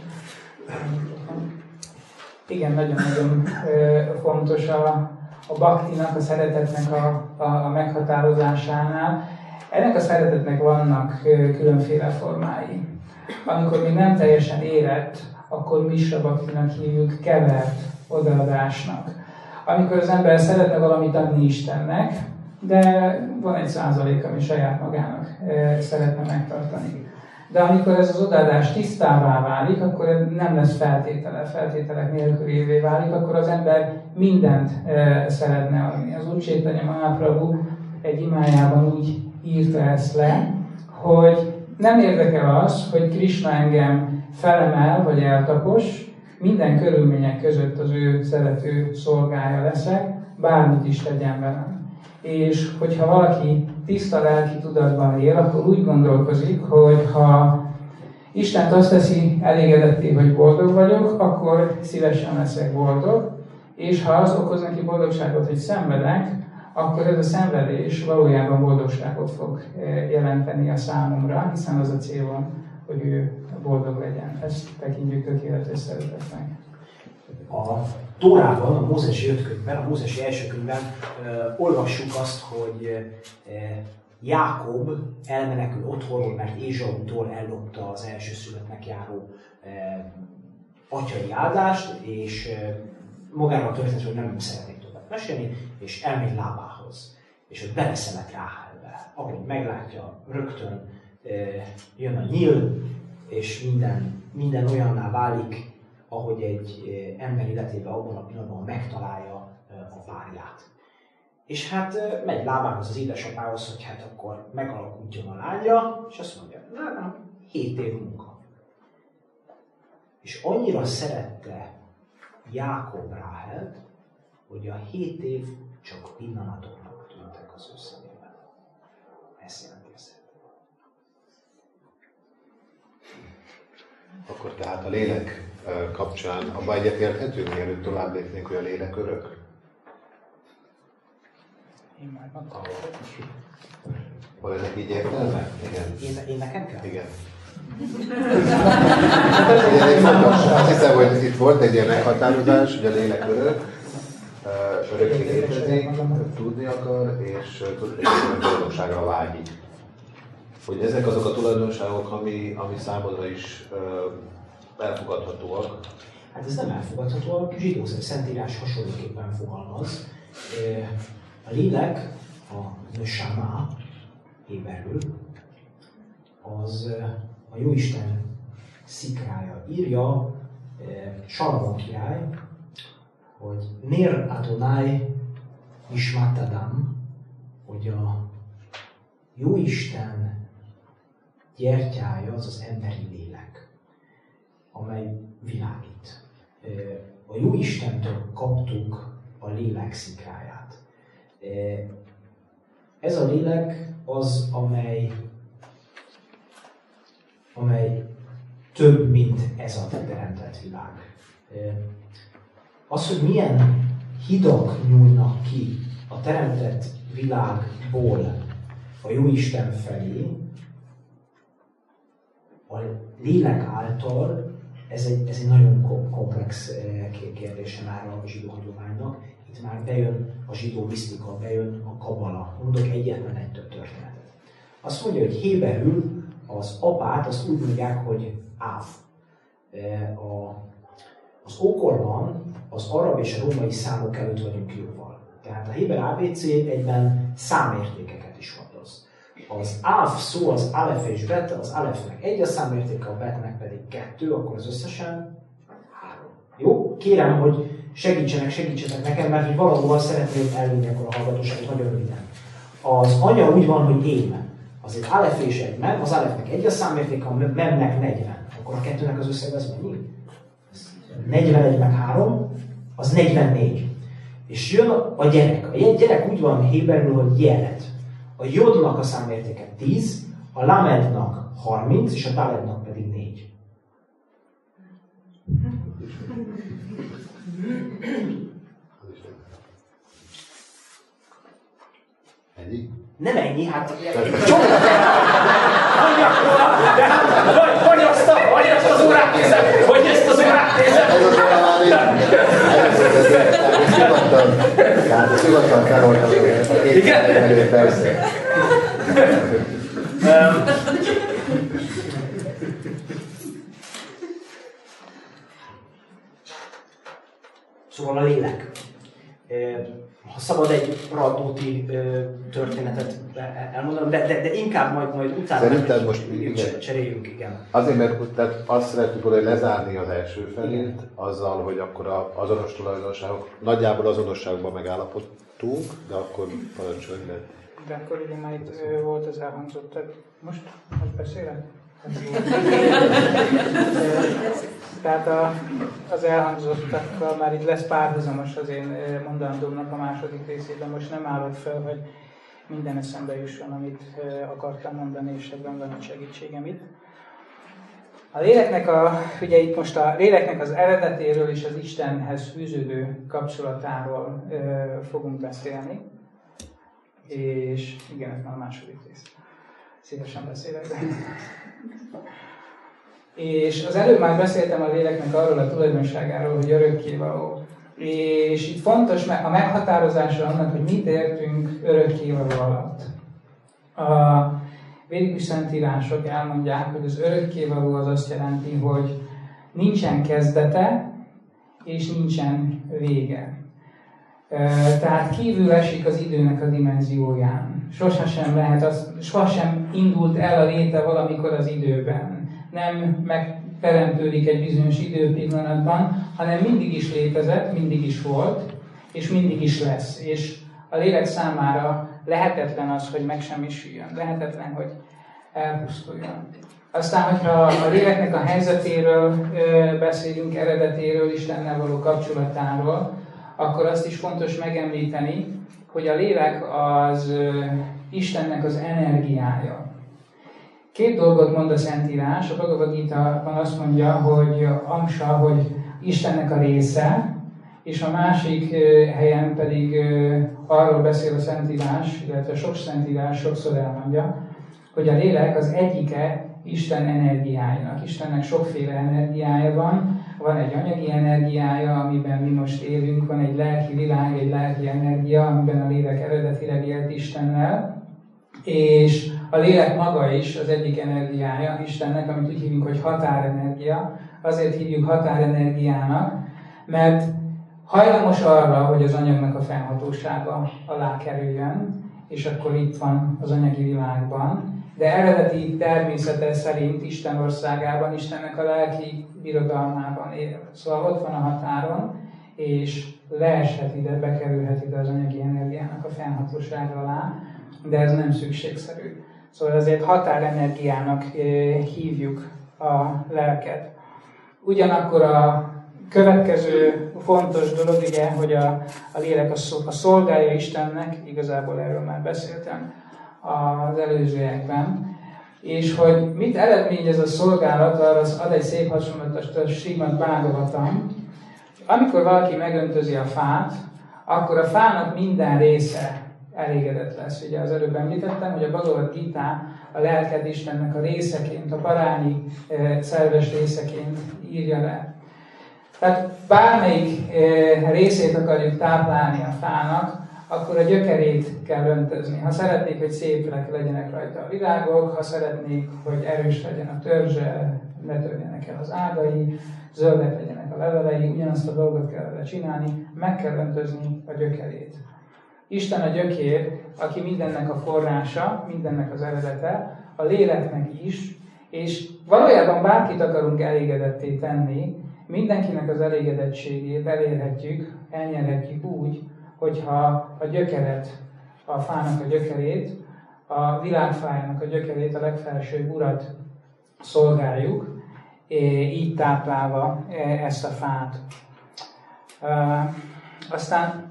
Igen, nagyon-nagyon fontos a, a baktinak, a szeretetnek a, a, a meghatározásánál. Ennek a szeretetnek vannak különféle formái. Amikor még nem teljesen érett, akkor misra baktinak hívjuk, kevert odaadásnak. Amikor az ember szeretne valamit adni Istennek, de van egy százalék, ami saját magának szeretne megtartani. De amikor ez az odaadás tisztává válik, akkor nem lesz feltétele, feltételek nélkülévé válik, akkor az ember mindent szeretne adni. Az Úr Chaitanya Mahaprabhu egy imájában úgy írta ezt le, hogy nem érdekel az, hogy Krishna engem felemel vagy eltapos, minden körülmények között az ő szerető szolgája leszek, bármit is tegyen velem. És hogyha valaki tiszta lelki tudatban él, akkor úgy gondolkozik, hogy ha Istent azt teszi elégedetté, hogy boldog vagyok, akkor szívesen leszek boldog, és ha az okoz neki boldogságot, hogy szenvedek, akkor ez a szenvedés valójában boldogságot fog jelenteni a számomra, hiszen az a célom, hogy ő boldog legyen. Ezt tekintjük tökéletes szeretetnek. A Tórában, a Mózesi öt könyvben, a Mózesi első könyvben uh, olvassuk azt, hogy uh, Jákob elmenekül otthonról, mert Ézsautól ellopta az elsőszülöttnek járó uh, atyai áldást, és uh, magáról a történetről nem szeretnék többet mesélni, és elmegy Lábához. És ott beleszemet Ráhelbe. Ahogy meglátja, rögtön uh, jön a nyíl, és minden, minden olyanná válik, ahogy egy ember életében abban a pillanatban megtalálja a párját. És hát megy Lábánhoz, az édesapához, hogy hát akkor megalakuljon a lányra, és azt mondja, Lábán, hét év munka. És annyira szerette Jákob Ráhelt, hogy a hét év csak pillanatoknak tűntek az ő szemében. Ezt jelenti a szeretet. Akkor tehát a lélek kapcsán abban egyetérthetünk, mielőtt tovább lépnénk, hogy a lélek örök? Én már mondtam. Van ennek így értelme? Igen. Én, én nekem kell? Igen. Azt hiszem, hogy itt volt egy ilyen meghatározás, hogy a lélek örök, örökké létezik, tudni akar, és boldogságra vágyik. Hogy ezek azok a tulajdonságok, ami, ami számodra is elfogadhatóak. Hát ez nem elfogadható, a zsidó szentírás hasonlóképpen fogalmaz. A lélek, a neshama, héberül, az a Jóisten szikrája. Írja Salamon király, hogy Ner Adonai Nishmat Adam, hogy a Jóisten gyertyája az az emberi lélek, amely világít. A Jóistentől kaptuk a lélek szikráját. Ez a lélek az, amely, amely több, mint ez a teremtett világ. Az, hogy milyen hidak nyúlnak ki a teremtett világból a Jóisten felé, a lélek által, ez egy, ez egy nagyon komplex kérdése már a zsidó hagyománynak. Itt már bejön a zsidó misztika, bejön a kabala. Mondok egyetlen egy több történetet. Azt mondja, hogy héberül az apát azt úgy mondják, hogy Áv. A, az ókorban az arab és a római számok előtt vagyunk jóval. Tehát a héber á bé cé egyben számértékeket is hordoz. Az áv szó az alef és bet, az alefnek egy a számértéke, a betnek pedig kettő, akkor az összesen három. Jó? Kérem, hogy segítsenek, segítsenek nekem, mert hogy valahol szeretném elvinni akkor a hallgatóságot nagyon röviden. Az anya úgy van, hogy én. Azért Aleph és egy mem, az Alephnek egy a számérték, a memnek negyven. Akkor a kettőnek az összeg az mennyi? negyvenegy meg három, az negyvennégy. És jön a gyerek. A gyerek úgy van héberül, hogy jelet. A jodnak a számértéke tíz, a lamednak harminc, és a talednak pedig négy. Ennyi? Nem ennyi, hát csomó vagy, vagy, azt a, vagy azt az órát nézem, vagy ezt az órát nézem. Ez az óra már így. Tehát szigorúan feloltam a két előtt, persze. Szóval a lélek. Ha szabad egy Radnóti történetet elmondanom, de, de, de inkább majd, majd utána Szerintem most igen. Cseréljünk, igen. Azért, mert tehát azt szeretjük volna lezárni az első felét, azzal, hogy akkor az azonos tulajdonságok, nagyjából azonosságban megállapodtunk, de akkor parancsolj meg. De akkor ugye már itt volt az elhangzott, tehát most, most beszélek? Tehát a, az elhangzottakkal már itt lesz párhuzamos az én mondandómnak a második részében. Most nem állok fel, hogy minden eszembe jusson, amit akartam mondani, és ebben van egy segítségem itt. A léleknek, a, ugye itt most a léleknek az eredetéről és az Istenhez fűződő kapcsolatáról ö, fogunk beszélni. És igen, ez már a második rész. Szívesen beszélek. És az előbb már beszéltem a léleknek arról a tulajdonságáról, hogy örökkévaló. És itt fontos a meghatározása annak, hogy mit értünk örökkévaló alatt. A védikus szentírások elmondják, hogy az örökkévaló az azt jelenti, hogy nincsen kezdete és nincsen vége. Tehát kívül esik az időnek a dimenzióján. Sosem lehet az, sosem indult el a léte valamikor az időben. Nem megteremtődik egy bizonyos időpillanatban, hanem mindig is létezett, mindig is volt, és mindig is lesz. És a lélek számára lehetetlen az, hogy megsemmisüljön. Lehetetlen, hogy elpusztuljon. Aztán, hogyha a léleknek a helyzetéről beszélünk, eredetéről, Istennel való kapcsolatáról, akkor azt is fontos megemlíteni, hogy a lélek az Istennek az energiája. Két dolgot mond a Szentírás. A Bhagavad Gita-ban azt mondja, hogy Amsa, hogy Istennek a része, és a másik helyen pedig arról beszél a Szentírás, illetve sok Szentírás sokszor elmondja, hogy a lélek az egyike Isten energiájának. Istennek sokféle energiája van. Van egy anyagi energiája, amiben mi most élünk, van egy lelki világ, egy lelki energia, amiben a lélek eredetileg élt Istennel, és a lélek maga is az egyik energiája Istennek, amit úgy hívunk, hogy határenergia. Azért hívjuk határenergiának, mert hajlamos arra, hogy az anyagnak a fennhatósága alá kerüljön, és akkor itt van az anyagi világban, de eredeti természete szerint Isten országában, Istennek a lelki birodalmában él. Szóval ott van a határon, és leeshet ide, bekerülhet ide az anyagi energiának a fennhatósága alá, de ez nem szükségszerű. Szóval ezért határenergiának hívjuk a lelket. Ugyanakkor a következő fontos dolog, ugye, hogy a, a lélek a szolgálja Istennek, igazából erről már beszéltem az előzőekben, és hogy mit eredményez a szolgálat, arra az ad egy szép hasonlatot a Srimad Bhagavatam. Amikor valaki megöntözi a fát, akkor a fának minden része elégedett lesz. Ugye az előbb említettem, hogy a Bhagavad Gita a lelked Istennek a részeként, a parányi e, szerves részeként írja le. Tehát bármelyik e, részét akarjuk táplálni a fának, akkor a gyökerét kell öntözni. Ha szeretnék, hogy szépek legyenek rajta a virágok, ha szeretnék, hogy erős legyen a törzse, ne törjenek el az ágai, zöldek legyenek a levelei, ugyanazt a dolgot kell vele csinálni, meg kell öntözni a gyökerét. Isten a gyökér, aki mindennek a forrása, mindennek az eredete, a léleknek is, És valójában bárkit akarunk elégedetté tenni, mindenkinek az elégedettségét elérhetjük, elnyerhetjük úgy, hogyha a gyökeret, a fának a gyökerét, a világfájának a gyökerét, a legfelsőbb Urat szolgáljuk, így táplálva ezt a fát. Aztán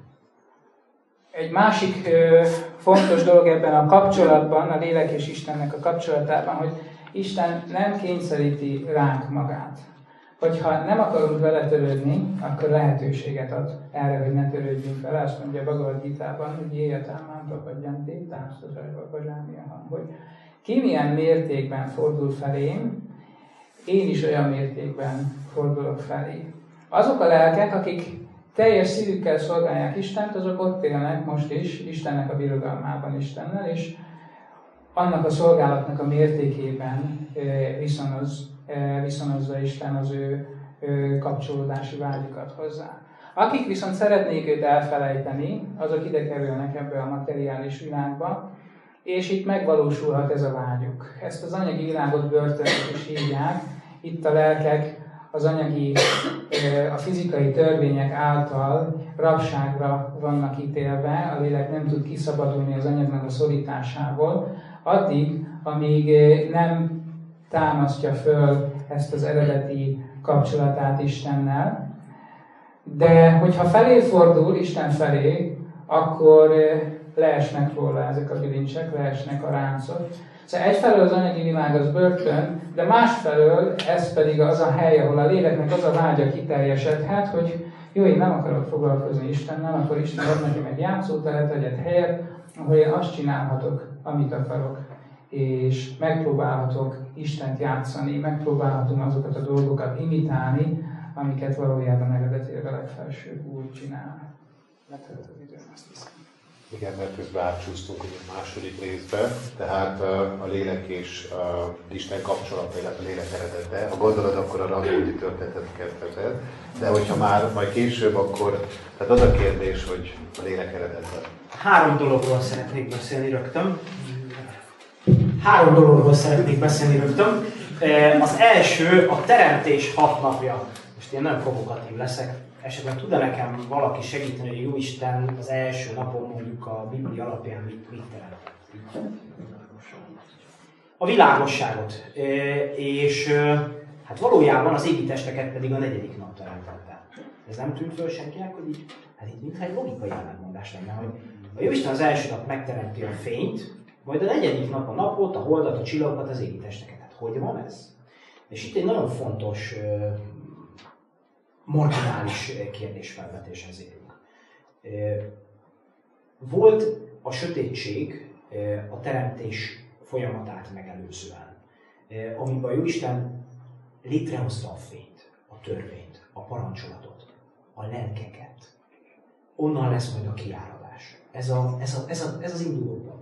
egy másik fontos dolog ebben a kapcsolatban, a lélek és Istennek a kapcsolatában, hogy Isten nem kényszeríti ránk magát. Hogyha nem akarunk vele törődni, akkor lehetőséget ad erre, hogy ne törődjünk vele. Azt mondja a Bhagavad Gitában, hogy jéjatálmán tapadjanté, támsztatásba pazsámi a hang, hogy ki milyen mértékben fordul felém, én is olyan mértékben fordulok felé. Azok a lelkek, akik teljes szívükkel szolgálják Istent, azok ott élnek most is, Istennek a birodalmában Istennel, és annak a szolgálatnak a mértékében viszonoz, viszonozza Isten az ő kapcsolódási vágyukat hozzá. Akik viszont szeretnék őt elfelejteni, azok ide kerülnek ebbe a materiális világba, és itt megvalósulhat ez a vágyuk. Ezt az anyagi világot börtönnek is hívják. Itt a lelkek az anyagi, a fizikai törvények által rabságra vannak ítélve, a lélek nem tud kiszabadulni az anyagnak a szorításából, addig, amíg nem támasztja föl ezt az eredeti kapcsolatát Istennel. De hogyha felé fordul, Isten felé, akkor leesnek róla ezek a bilincsek, leesnek a ráncok. Szóval egyfelől az anyagi világ az börtön, de másfelől ez pedig az a hely, ahol a léleknek az a vágya kiteljesedhet, hogy jó, én nem akarok foglalkozni Istennel, akkor Isten ad nekem egy játszóteret, vagy egy helyet, ahol én azt csinálhatok, amit akarok, és megpróbálhatok Istent játszani, megpróbálhatom azokat a dolgokat imitálni, amiket valójában eredetileg a legfelsőbb Úr csinál. Letelt az időm, azt hiszem. Igen, mert közben átcsúsztunk a második részbe, tehát a lélek és a Isten kapcsolata, illetve a lélek eredete. Ha gondolod, akkor a Radódi történetet kezdheted, de hogyha már majd később, akkor tehát az a kérdés, hogy a lélek eredete. Három dologról szeretnék beszélni rögtön. Három dologról szeretnék beszélni rögtön. Az első a teremtés hat napja. Most én nem provokatív leszek. Esetleg tud-e nekem valaki segíteni, hogy Jóisten az első napon mondjuk a Biblia alapján mit, mit teremtett? A világosságot. És hát valójában az égi testeket pedig a negyedik nap teremtette. Ez nem tűnt föl senkinek, hogy így, hát itt mintha egy logikai ellentmondás lenne, hogy a Jóisten az első nap megteremti a fényt, majd a negyedik nap a napot, a holdat, a csillagokat, az égi testeket. Hát hogy van ez? És itt egy nagyon fontos marginális kérdésfelvetéshez érünk. Volt a sötétség a teremtés folyamatát megelőzően, amiben Jóisten létrehozta a fényt, a törvényt, a parancsolatot, a lelkeket. Onnan lesz majd a kiáradás. Ez, a, ez, a, ez, a, ez az indulópont.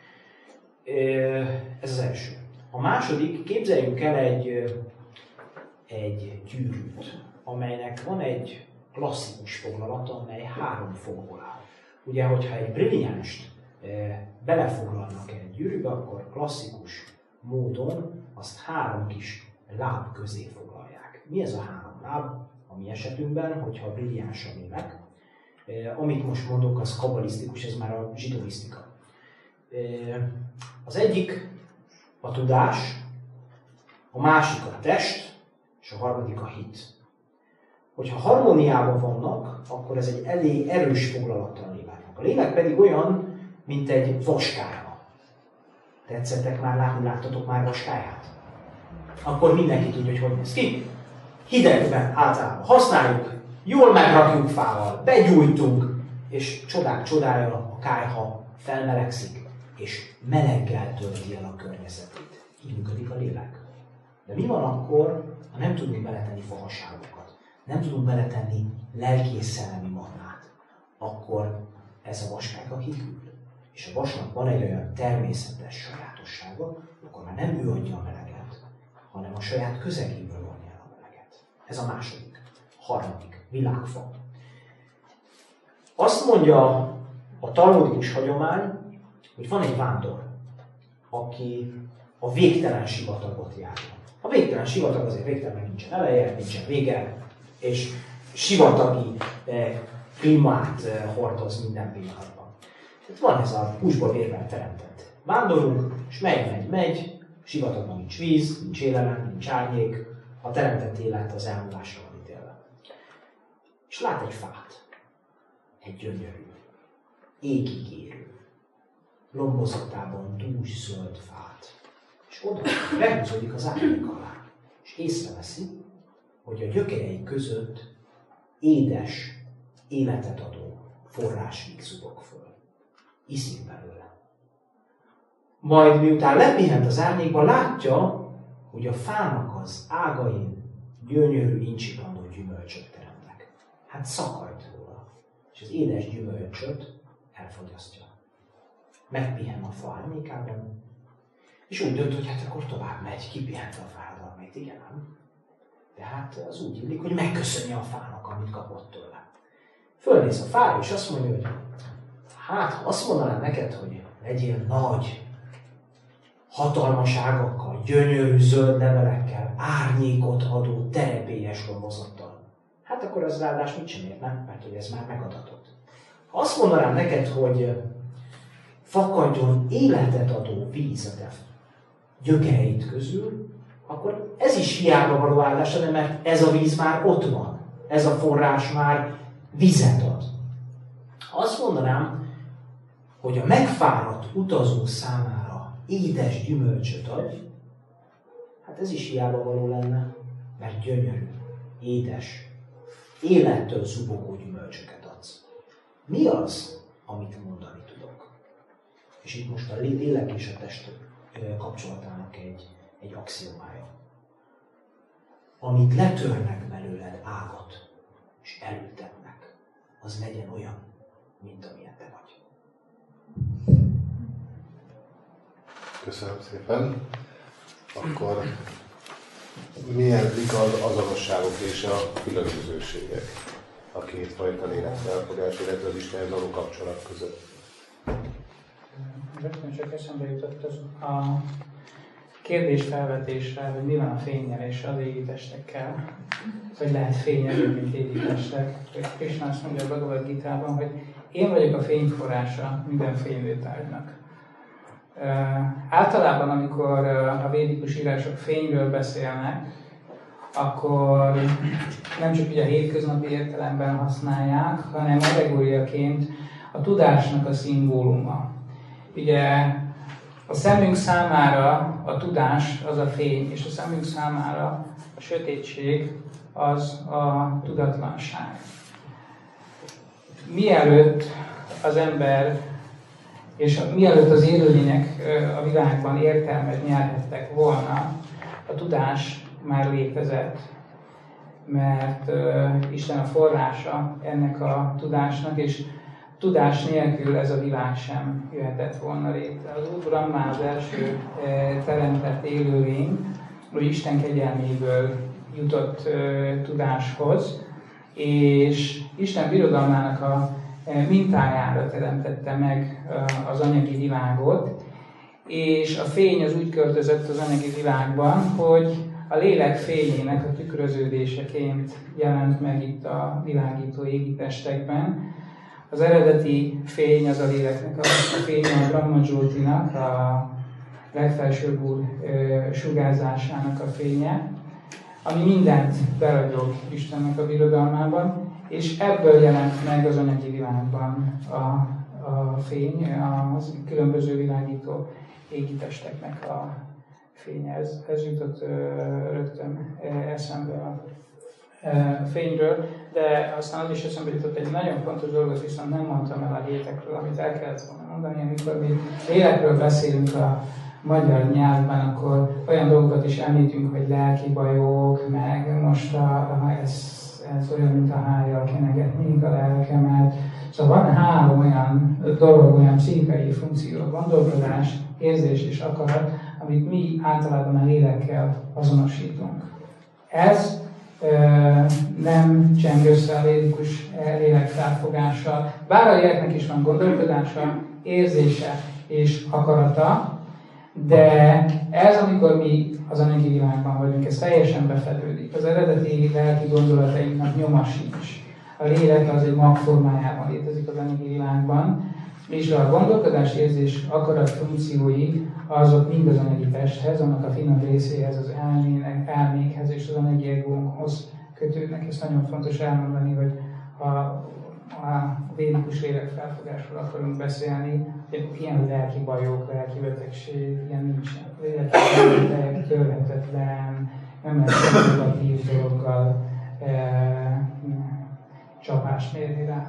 Ez az első. A második, képzeljünk el egy, egy gyűrűt, amelynek van egy klasszikus foglalata, amely három fogból áll. Ugye, hogyha egy brilliánst e, belefoglalnak egy gyűrűbe, akkor klasszikus módon azt három kis láb közé foglalják. Mi ez a három láb? A mi esetünkben, hogyha brilliáns a lélek. E, amit most mondok, az kabbalisztikus, ez már a zsidóisztika. E, az egyik a tudás, a másik a test, és a harmadik a hit. Hogyha harmóniában vannak, akkor ez egy elég erős foglalata a léleknek. A lélek pedig olyan, mint egy vaskárha. Tetszettek már látni, láttatok már vaskályát? Akkor mindenki tudja, hogy hogy néz ki. Hidegben általában használjuk, jól megrakjuk fával, begyújtunk, és csodák csodája a kályha felmelegszik, és meleggel tölti el a környezetét. Így működik a lélek. De mi van akkor, ha nem tudunk beletenni fahaságokat? Nem tudunk beletenni lelki és szellemi mannát, akkor ez a vaskága kikül. És a vasnak van egy olyan természetes sajátossága, akkor már nem ő adja a meleget, hanem a saját közegéből vonja el a meleget. Ez a második. Harmadik. Világfa. Azt mondja a talmudikus hagyomány, hogy van egy vándor, aki a végtelen sivatagot járja. A végtelen sivatag azért végtelen, meg nincsen eleje, nincsen vége, és sivatagi eh, klímát eh, hordoz minden pillanatban. Tehát van ez a húsból vérben teremtett vándorunk, és megy, megy, megy, sivatagban nincs víz, nincs élelem, nincs árnyék, a teremtett élet az elmúlásra van ítélve. És lát egy fát, egy gyönyörű, égig érő, lombozatában dús zöld fát, és oda behúzódik az árnyék alá, és észreveszi, hogy a gyökerei között édes, életet adó forrásvíz zubog föl. Iszik belőle. Majd miután lepihent az árnyékba, látja, hogy a fának az ágain gyönyörű incsiklandó gyümölcsök teremnek. Hát szakajt róla, és az édes gyümölcsöt elfogyasztja. Megpihen a fa árnyékában, és úgy dönt, hogy hát akkor tovább megy, kipihente a fáradalmait, igen ám. De hát az úgy illik, hogy megköszönje a fának, amit kapott tőle. Fölnéz a fára, és azt mondja, hogy hát, ha azt mondanám neked, hogy legyél nagy, hatalmas ágakkal, gyönyörű zöld levelekkel, árnyékot adó terepélyes lombozattal, hát akkor az ráadás mit sem érne, mert hogy ez már megadatott. Ha azt mondanám neked, hogy fakadjon életet adó víz a te gyökereit közül, akkor ez is hiába való állása, de mert ez a víz már ott van. Ez a forrás már vizet ad. Ha azt mondanám, hogy a megfáradt utazó számára édes gyümölcsöt adj, hát ez is hiába való lenne, mert gyönyörű, édes, élettől zubogó gyümölcsöket adsz. Mi az, amit mondani tudok? És itt most a lélek és a test kapcsolatának egy, egy axiomája. Amit letörnek belőled ágat, és elültetnek, az legyen olyan, mint amilyen te vagy. Köszönöm szépen. Akkor milyen az azonosságok és a különbözőségek a kétfajta lélekfelfogás, illetve az Istenhez való kapcsolat között? Rögtön csak eszembe jutott az a kérdés felvetésre, hogy mi van a fénnyel és az égitestekkel, hogy lehet fényelő, mint égitestek. Krisna azt mondja a Bhagavad Gitában, hogy én vagyok a fényforrása minden fénylő tárgynak. Uh, általában, amikor uh, a védikus írások fényről beszélnek, akkor nem csak ugye a hétköznapi értelemben használják, hanem allegóriaként a tudásnak a szimbóluma. Ugye a szemünk számára a tudás az a fény, és a szemünk számára a sötétség az a tudatlanság. Mielőtt az ember és mielőtt az élőlények a világban értelmet nyerhettek volna, a tudás már létezett, mert Isten a forrása ennek a tudásnak, és tudás nélkül ez a világ sem jöhetett volna létre. Az Úr Brahma az első teremtett élőlény, hogy Isten kegyelméből jutott tudáshoz, és Isten birodalmának a mintájára teremtette meg az anyagi világot, és a fény az úgy költözött az anyagi világban, hogy a lélek fényének a tükröződéseként jelent meg itt a világító égitestekben. Az eredeti fény az a léleknek a, a fénye a Brahma Jyotinak, a legfelsőbb úr e, sugárzásának a fénye, ami mindent beragyog Istennek a birodalmában, és ebből jelent meg az anyagi világban a, a fény, a különböző világító égitesteknek a fénye. Ez, ez jutott ö, rögtön eszembe a ö, fényről, de aztán az is eszembe jutott egy nagyon fontos dolgot, viszont nem mondtam el a hétekről, amit el kellett volna mondani. Amikor mi lélekről beszélünk a magyar nyelvben, akkor olyan dolgokat is említünk, hogy lelki bajok, meg most a, a, ez, ez olyan, mint a hájjal kenegetnénk a lelkemet. Szóval van három olyan dolog, olyan pszichikai funkció, gondolkodás, érzés és akarat, amit mi általában a lélekkel azonosítunk. Ez ö, nem cseng össze a lélikus lélek felfogással, bár a léleknek is van gondolkodása, érzése és akarata, De ez, amikor mi az anyagi világban vagyunk, ez teljesen befedődik. Az eredeti lelki gondolatainknak nyoma sincs. A lélek az egy magformájában létezik az anyagi világban, és a gondolkodás, érzés, akarat funkciói azok mind az anyagi testhez, annak a finom részéhez, az elmének, elmékhez és az anyagi egónkhoz kötődnek. Ez nagyon fontos elmondani, hogy a, a védikus lélekfelfogásról akarunk beszélni, hogy ilyen lelki bajok, lelki betegség, ilyen nincsen. Léleki betegek, törhetetlen, nem lehet semmi negatív dologgal e, csapást mérni rá.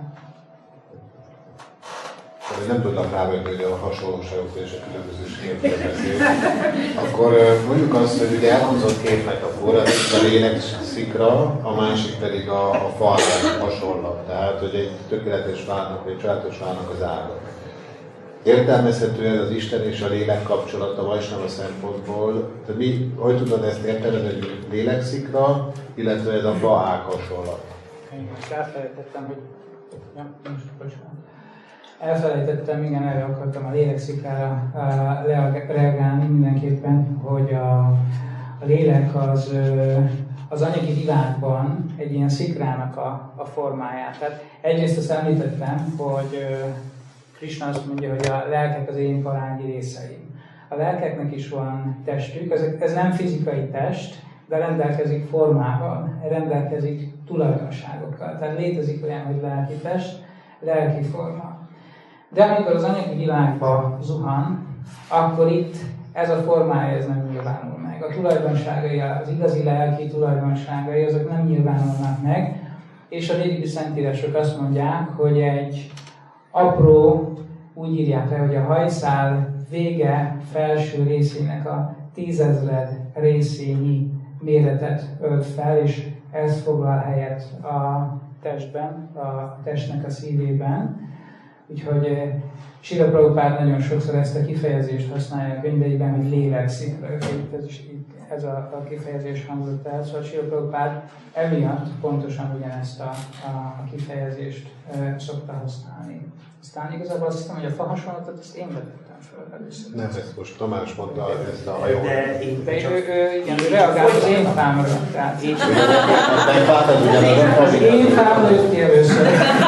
Nem tudnak rávenni, hogy a hasonlóságokról és a különbözőségekről beszél. Akkor mondjuk azt, hogy ugye elhangzott két metafora, a lélek szikra, a másik pedig a, a falnak hasonlat. Tehát, hogy egy tökéletes fának, vagy egy csodálatos fának az ága. Értelmezhető ez az Isten és a lélek kapcsolata vajsnava szempontból. Tehát mi, hogy tudod ezt érteni, hogy lélekszikra, illetve ez a fa ág hasonlat? Én most elfelejtettem, hogy... Ja, most bocsánat. Elfelejtettem, igen, erre akartam a lélekszikrára reagálni mindenképpen, hogy a, a lélek az, az anyagi világban egy ilyen szikrának a, a formáját. Tehát egyrészt azt említettem, hogy Krishna azt mondja, hogy a lelkek az én parányi részeim. A lelkeknek is van testük, ez, ez nem fizikai test, de rendelkezik formával, rendelkezik tulajdonságokkal. Tehát létezik olyan, hogy lelki test, lelki forma. De amikor az anyagi világba zuhan, akkor itt ez a formája ez nem nyilvánul meg. A tulajdonságai, az igazi lelki tulajdonságai, azok nem nyilvánulnak meg, és a védikus szentírások azt mondják, hogy egy apró, úgy írják le, hogy a hajszál vége felső részének a tízezred részényi méretet ölt fel, és ez foglal helyet a testben, a testnek a szívében. Úgyhogy Srila Prabhupád nagyon sokszor ezt a kifejezést használja a könyveiben, hogy lélekszikra. Ez, ez a, a kifejezés hangzott el. Szóval Srila Prabhupád emiatt pontosan ugyanezt a, a, a kifejezést e, szokta használni. Aztán igazából azt hiszem, hogy a fa hasonlatot ezt én vetettem föl először. Nem, ezt most Tamás mondta, ezt a hajó. De én De ő, ő, igen, ő reagált az én fámra. Tehát így. Te fátad ugyanaz a Az én fám lőtt ki először.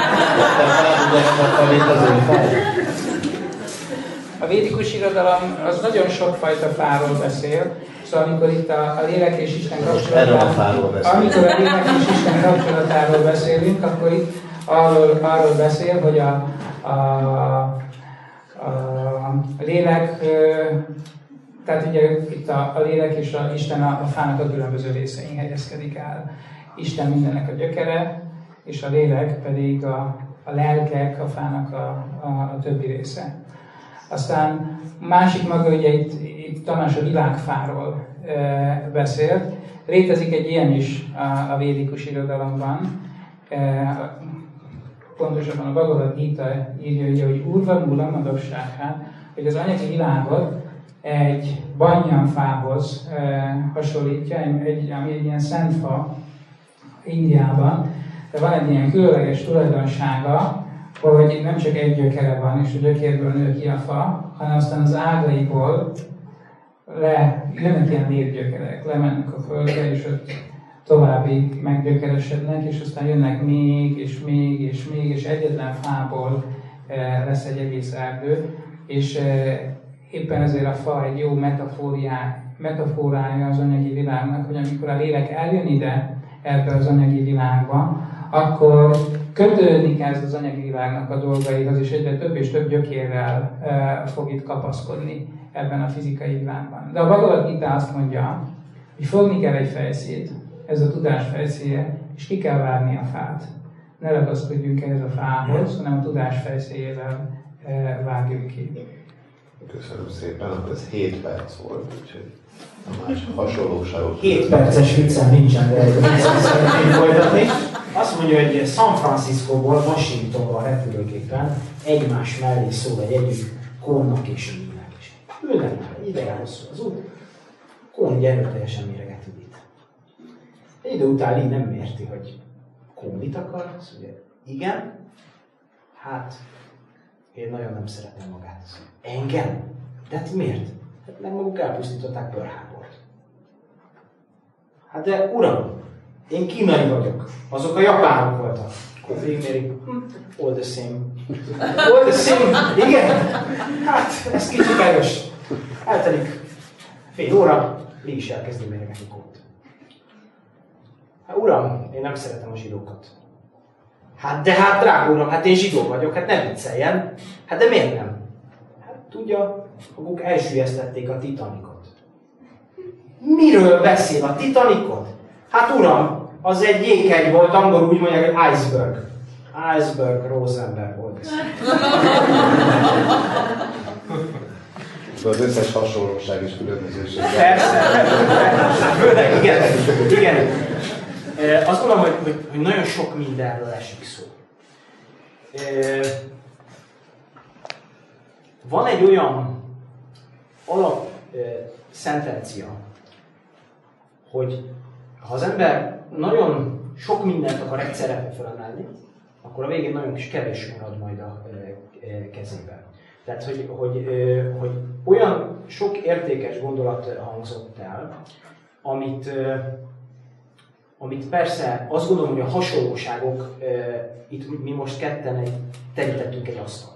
A védikus irodalom az nagyon sokfajta fáról beszél, szóval amikor itt a, a lélek és Isten kapcsolatáról, amikor a lélek és Isten kapcsolatáról beszélünk, akkor itt arról, arról beszél, hogy a, a, a lélek, tehát ugye itt a, a lélek és a Isten a, a fának a különböző részein helyezkedik el. Isten mindennek a gyökere, és a lélek pedig a, a lelkek, a fának a, a, a többi része. Aztán másik maga, ugye itt, itt Tamás a világfáról e, beszélt. Létezik egy ilyen is a, a védikus irodalomban. E, pontosabban a Bhagavad Gita írja, ugye, hogy Urva Mula Madossáhát, hogy az anyagi világot egy banyanfához e, hasonlítja, egy, ami egy ilyen szent fa Indiában, de van egy ilyen különleges tulajdonsága, hogy nem csak egy gyökere van, és a gyökérből nő ki a fa, hanem aztán az ágaiból le, jönnek ilyen népgyökerek, lemennek a földre, és ott további meggyökeresednek, és aztán jönnek még, és még, és még, és egyetlen fából e, lesz egy egész erdő, és e, éppen ezért a fa egy jó metaforája az anyagi világnak, hogy amikor a lélek eljön ide, ebbe az anyagi világba, akkor kötődni kezd az anyagi világnak a dolgaihoz, és egyre több és több gyökérrel e, fog itt kapaszkodni ebben a fizikai világban. De a Bhagavad Gita azt mondja, hogy fogni kell egy fejszét, ez a tudás fejszéje, és ki kell várni a fát. Ne ragaszkodjunk ehhez a fához, hanem a tudás fejszéjével e, vágjunk ki. Köszönöm szépen, akkor ez hét perc volt, úgyhogy a más hasonlóságok. hét perces viccem nincsen, de egy viccet szeretném folytatni. Azt mondja, hogy San Franciscóból Washingtonba repülőgépen egymás mellé szól egy együtt Kónnak és Lee-nek is. Ülnek már, ideje hosszú az út. Kón így erőteljesen méreget üdít. Egy idő után Lee nem érti, hogy Kón mit akar. Azt mondja, igen, hát én nagyon nem szeretem magát. Engem? De hát miért? Hát meg maguk elpusztították Pearl Harbort. Hát de uram, én kínai vagyok, azok a japánok voltak. Akkor végigmérik, all the same. All the same, igen. Hát, ez kicsit erős. Eltelik fél óra, mi is elkezdi mérgetni kót. Hát uram, én nem szeretem a zsidókat. Hát de hát, drága uram, hát én zsidó vagyok, hát ne vicceljen. Hát de miért nem? Hát tudja, maguk elsüllyesztették a Titanicot. Miről beszél a Titanicot? Hát uram, az egy jéghegy volt, angolul úgy mondják, hogy iceberg. Iceberg Rosenberg volt. Szóval az összes hasonlóság és különbözőség. Persze, főleg, igen, igen. Azt mondom, hogy, hogy, hogy nagyon sok mindenről esik szó. Van egy olyan alap szentencia, hogy ha az ember nagyon sok mindent akar egyszerre felemelni, akkor a végén nagyon kis kevés marad majd a kezében. Tehát, hogy, hogy, hogy olyan sok értékes gondolat hangzott el, amit, amit persze azt gondolom, hogy a hasonlóságok, itt mi most ketten terítettünk egy asztalt.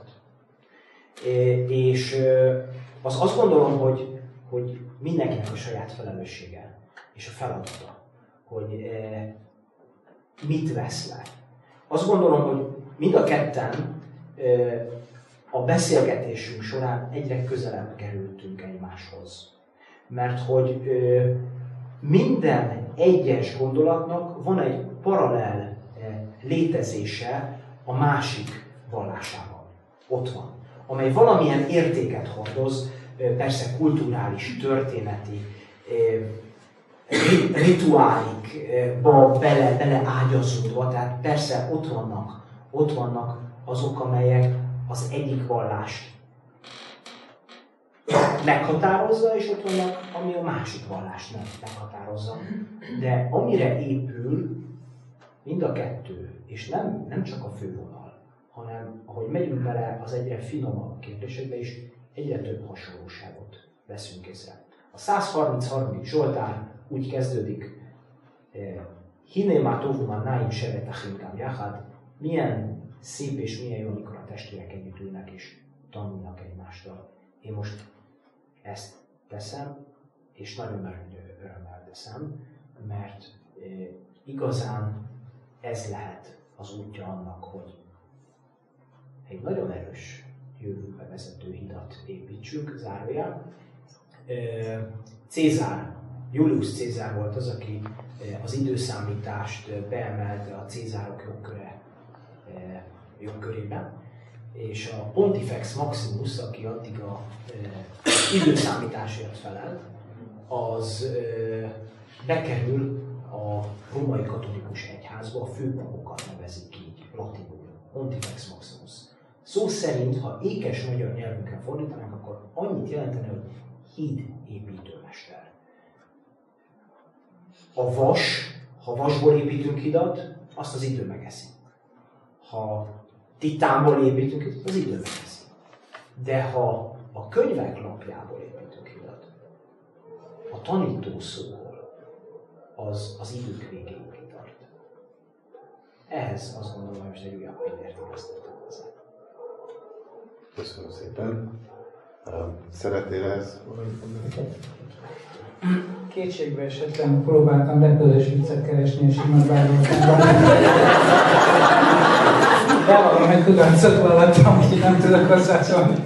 És az azt gondolom, hogy, hogy mindenkinek a saját felelőssége és a feladata, hogy mit vesz le. Azt gondolom, hogy mind a ketten a beszélgetésünk során egyre közelebb kerültünk egymáshoz. Mert hogy minden egyes gondolatnak van egy paralel létezése a másik vallásával. Ott van. Amely valamilyen értéket hordoz, persze kulturális, történeti, rituálikba bele, beleágyazódva, tehát persze ott vannak, ott vannak azok, amelyek az egyik vallást meghatározza, és ott vannak, ami a másik vallást meghatározza. De amire épül mind a kettő, és nem, nem csak a fővonal, hanem ahogy megyünk bele az egyre finomabb kérdésekbe is, egyre több hasonlóságot veszünk észre. A száz harmincharmadik Zsoltár úgy kezdődik, Hiné má tovuma náim sevetachim gam jachad, milyen szép és milyen jó, amikor a testvérek együtt ülnek és tanulnak egymástól. Én most ezt teszem, és nagyon nagy örömmel teszem, mert igazán ez lehet az útja annak, hogy egy nagyon erős jövőbe vezető hidat építsünk, zárójel. Cézár, Julius Cézár volt az, aki az időszámítást beemelte a Cézárok jogköre, jogkörében, és a Pontifex Maximus, aki addig az időszámításért felelt, az bekerül a római katolikus egyházba, a főpapokat nevezik így latinul, Pontifex Maximus. Szó szerint, ha ékes magyar nyelvünkre fordítanánk, akkor annyit jelentene, hogy hídépítőmester. A vas, ha vasból építünk hidat, azt az idő megeszi. Ha titánból építünk hidat, az idő megeszi. De ha a könyvek lapjából építünk hidat, a tanítószóból, az az idők végéig kitart. Ehhez azt gondolom, hogy egy újabb pillért igazítottam hozzá. Köszönöm szépen. Szeretnél ehhez valamit mondani? Kétségbe esetlen próbáltam lepölös viccet keresni, és így bároltam. Bevallom, hogy kudarcot vallottam, hogy nem tudok hozzászólni.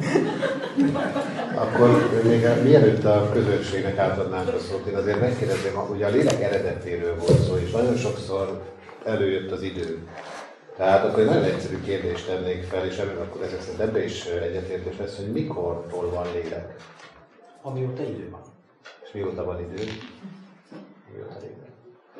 Akkor még a, mielőtt a közönségnek átadnánk a szót, én azért megkérdezném, ugye a lélek eredetéről volt szó, és nagyon sokszor előjött az idő. Tehát akkor egy nagyon egyszerű kérdést tennék fel, és ebben akkor ezek szerint ebben is egyetértés lesz, hogy mikortól van lélek? Amióta idő van. És mióta van idő? Mióta lélek?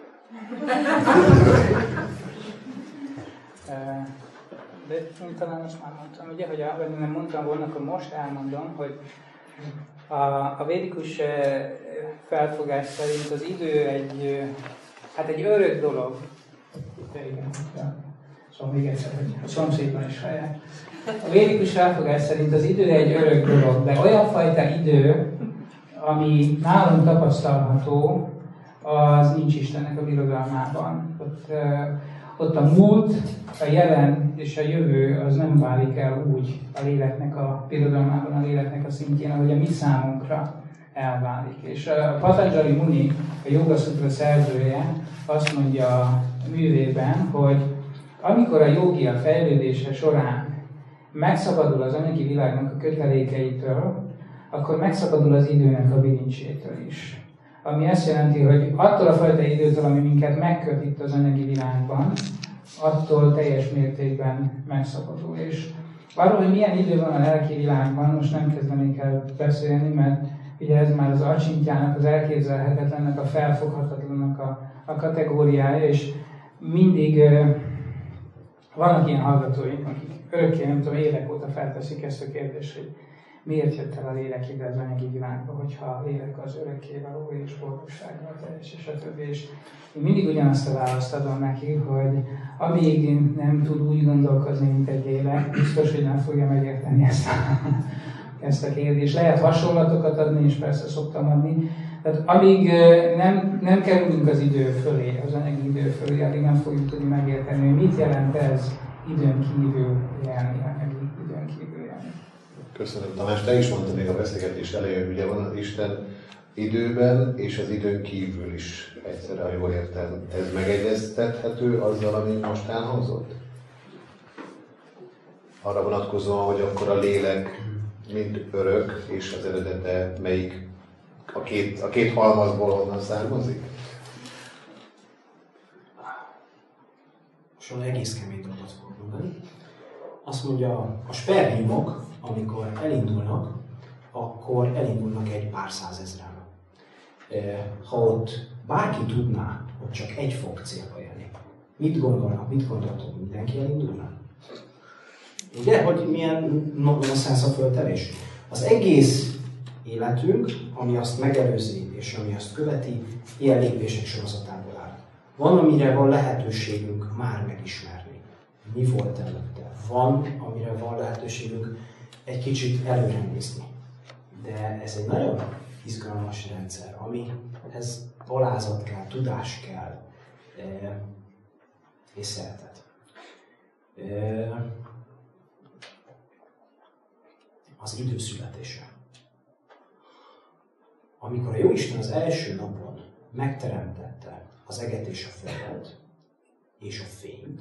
De én talán azt már mondtam, ugye, hogy ahogy nem mondtam volna, akkor most elmondom, hogy a, a védikus felfogás szerint az idő egy, hát egy örök dolog. De igen, szóval még egyszer, hogy a szomszédban is hallják. A védikus felfogás szerint az idő egy örök dolog, de olyan fajta idő, ami nálunk tapasztalható, az nincs Istennek a birodalmában. Ott, ott a múlt, a jelen és a jövő az nem válik el úgy a léleknek a birodalmában, a léleknek a szintjén, ahogy a mi számunkra elválik. És a Patanjali Muni, a Yoga Sutra szerzője azt mondja a művében, hogy amikor a jogi a fejlődése során megszabadul az anyagi világnak a kötelékeitől, akkor megszabadul az időnek a bilincsétől is. Ami azt jelenti, hogy attól a fajta időtől, ami minket megköt itt az anyagi világban, attól teljes mértékben megszabadul. És arról, hogy milyen idő van a lelki világban, most nem kezdenék el beszélni, mert ugye ez már az acsintjának, az elképzelhetetlennek, a felfoghatatlannak a, a kategóriája, és mindig uh, vannak ilyen hallgatóink, akik örökké, nem tudom, évek óta felteszik ezt a kérdést, hogy miért jött el a lélek ide az anyagi világba, hogyha a lélek az örökkévaló és boldogsággal teljes, és a többi. És én mindig ugyanazt a választ adom neki, hogy amíg nem tud úgy gondolkozni, mint egy lélek, biztos, hogy nem fogja megérteni ezt a, ezt a kérdést. Lehet hasonlatokat adni, és persze szoktam adni. Tehát amíg nem, nem kerülünk az idő fölé, az anyagi idő fölé, addig nem fogjuk tudni megérteni, hogy mit jelent ez időn kívül élni, anyagi időn kívül élni. Köszönöm, Tamás. Te is mondtad még a beszélgetés elején, hogy ugye van az Isten időben és az időn kívül is egyszerre, ha jól értem. Ez megegyeztethető azzal, ami most elhangzott? Arra vonatkozóan, hogy akkor a lélek mind örök, és az eredete melyik a két, a két halmazból honnan származik? Most egész kemény dolgot fogok mondani. Azt mondja, a spermiumok, amikor elindulnak, akkor elindulnak egy pár százezren. Ha ott bárki tudná, hogy csak egy fog célba érni, mit gondolnak, mit gondoltok, mindenki elindulna? Ugye, hogy milyen nonsens a föltevés? Az egész életünk, ami azt megelőzi és ami azt követi, ilyen lépések sorozatából áll. Van, amire van lehetőségünk már megismerni. Mi volt előtte? Van, amire van lehetőségünk egy kicsit előre nézni. De ez egy nagyon izgalmas rendszer, amihez alázat kell, tudás kell, és szeretet. Az idő születése. Amikor a Jóisten az első napon megteremtette az eget és a földet, és a fényt,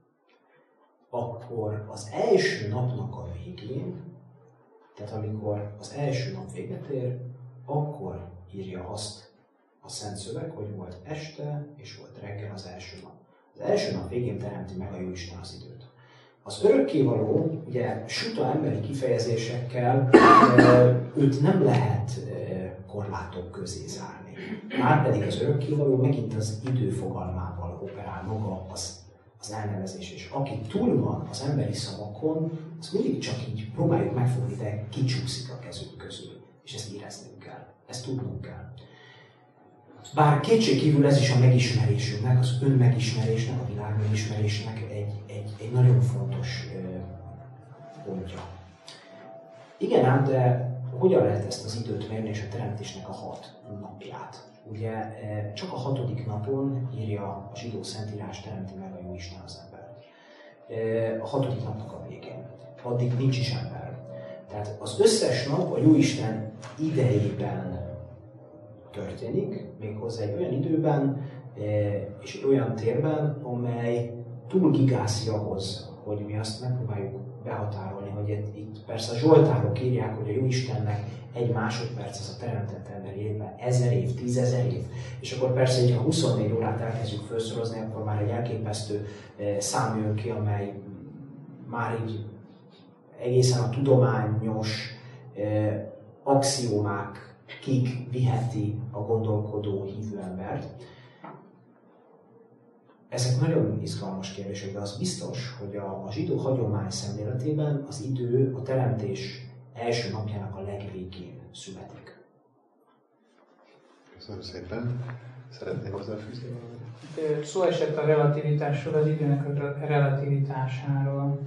akkor az első napnak a végén, tehát amikor az első nap véget ér, akkor írja azt a Szent Szöveg, hogy volt este és volt reggel az első nap. Az első nap végén teremti meg a Jóisten az időt. Az örökkévaló, ugye suta emberi kifejezésekkel őt nem lehet korlátok közé zárni. Márpedig az örökkévaló megint az idő fogalmával operál maga az, az elnevezés. És aki túl van az emberi szavakon, az mindig csak így próbáljuk megfogni, de kicsúszik a kezünk közül. És ezt éreznünk kell, ezt tudnunk kell. Bár kétségkívül ez is a megismerésünknek, az önmegismerésnek, a világ megismerésnek egy, egy, egy nagyon fontos pontja. Igen ám, de hogyan lehet ezt az időt mérni és a teremtésnek a hat napját? Ugye csak a hatodik napon írja a zsidó szentírás, teremti meg a Jóisten az embert. A hatodik napnak a végén. Addig nincs is ember. Tehát az összes nap a Jóisten idejében történik, méghozzá egy olyan időben és egy olyan térben, amely túl gigászi ahhoz, hogy mi azt megpróbáljuk behatárolni, hogy itt persze a zsoltárok írják, hogy a Jóistennek egy másodperc az a teremtett ember életben ezer év, tízezer év, és akkor persze, hogy ha huszonnégy órát elkezdjük felszorozni, akkor már egy elképesztő szám jön ki, amely már így egészen a tudományos axiómákig viheti a gondolkodó hívő embert. Ezek nagyon izgalmas kérdések, de az biztos, hogy a, a zsidó hagyomány szemléletében az idő a teremtés első napjának a legvégén születik. Köszönöm szépen. Szeretnék hozzáfűzni valamit? Szó esett a relativitásról, az időnek a relativitásáról.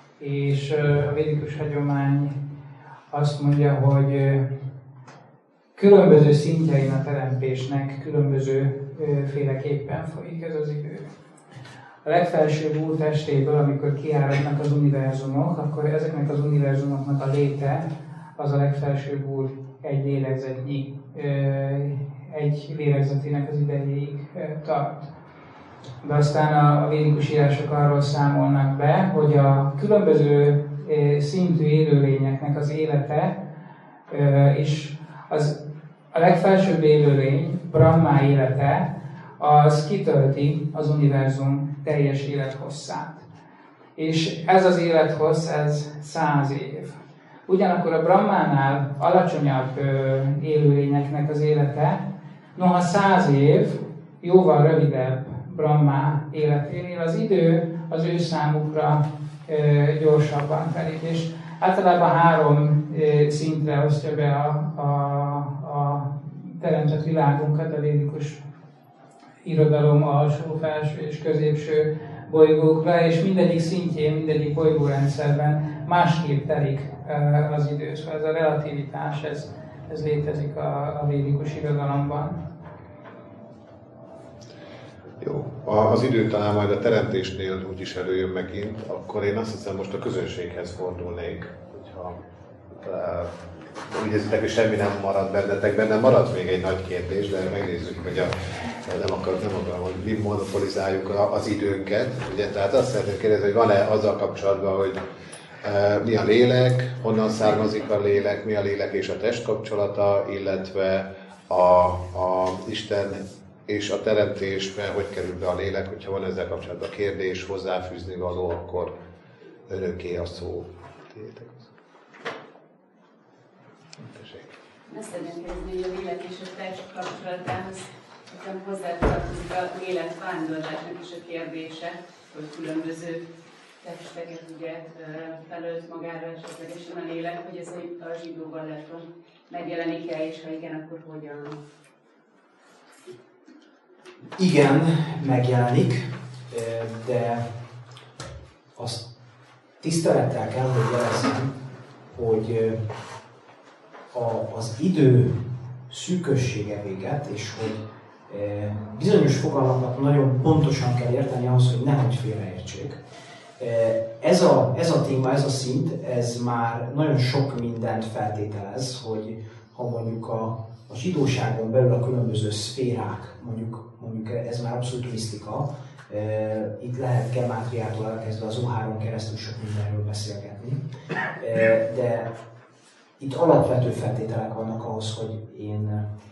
És a védikus hagyomány azt mondja, hogy különböző szintjein a teremtésnek különböző féleképpen folyik ez az idő. A legfelsőbb úrtestéből, amikor kiáradnak az univerzumok, akkor ezeknek az univerzumoknak a léte az a legfelsőbb úr egy lélegzetnyi, egy lélegzetének az idejéig tart. De aztán a védikus írások arról számolnak be, hogy a különböző szintű élőlényeknek az élete, és az a legfelsőbb élőlény, Brahma élete, az kitölti az univerzum teljes élethosszát. És ez az élethossz, ez száz év. Ugyanakkor a Brahmánál alacsonyabb élőlényeknek az élete, noha száz év, jóval rövidebb Brahma életénél, az idő az ő számukra gyorsabban telik. És általában három szintre osztja be a, a, a teremtett világunkat, a védikus irodalom alsó, felső és középső bolygókra, és mindegyik szintjén, mindegyik bolygórendszerben másképp telik az idő. Szóval ez a relativitás, ez, ez létezik a, a védikus irodalomban. Jó, az idő talán majd a teremtésnél úgyis előjön megint, akkor én azt hiszem most a közönséghez fordulnék, hogyha úgy érzitek, hogy semmi nem marad bennetek, bennem maradt még egy nagy kérdés, de megnézzük, hogy a, nem, akar, nem akarom, hogy mi monopolizáljuk az időnket. Ugye, tehát azt szeretném kérdezni, hogy van-e azzal kapcsolatban, hogy e, mi a lélek, honnan származik a lélek, mi a lélek és a test kapcsolata, illetve a, a Isten és a teremtésben hogy kerül be a lélek, hogyha van ezzel kapcsolatban kérdés, hozzáfűzni való, akkor önöké a szó. Tiétek az. Azt szeretném kérdezni, hogy a lélek és a test kapcsolatához hozzátartozik a lélek vándorlásnak is a kérdése, hogy különböző testeket ugye felölt magára esetlegesen a lélek, hogy ez a zsidó valláson megjelenik-e, és ha igen, akkor hogyan? Igen, megjelenik, de azt tisztelettel kell, hogy jelezzem, hogy A, az idő szűkössége véget, és hogy e, bizonyos fogalmakat nagyon pontosan kell érteni ahhoz, hogy nehogy félreértsék. E, ez, a, ez a téma, ez a szint, ez már nagyon sok mindent feltételez, hogy ha mondjuk a, a zsidóságon belül a különböző szférák, mondjuk, mondjuk ez már abszolút misztika, e, itt lehet gemátriától elkezdve az o három keresztül sok mindenről beszélgetni, e, de itt alapvető feltételek vannak ahhoz, hogy én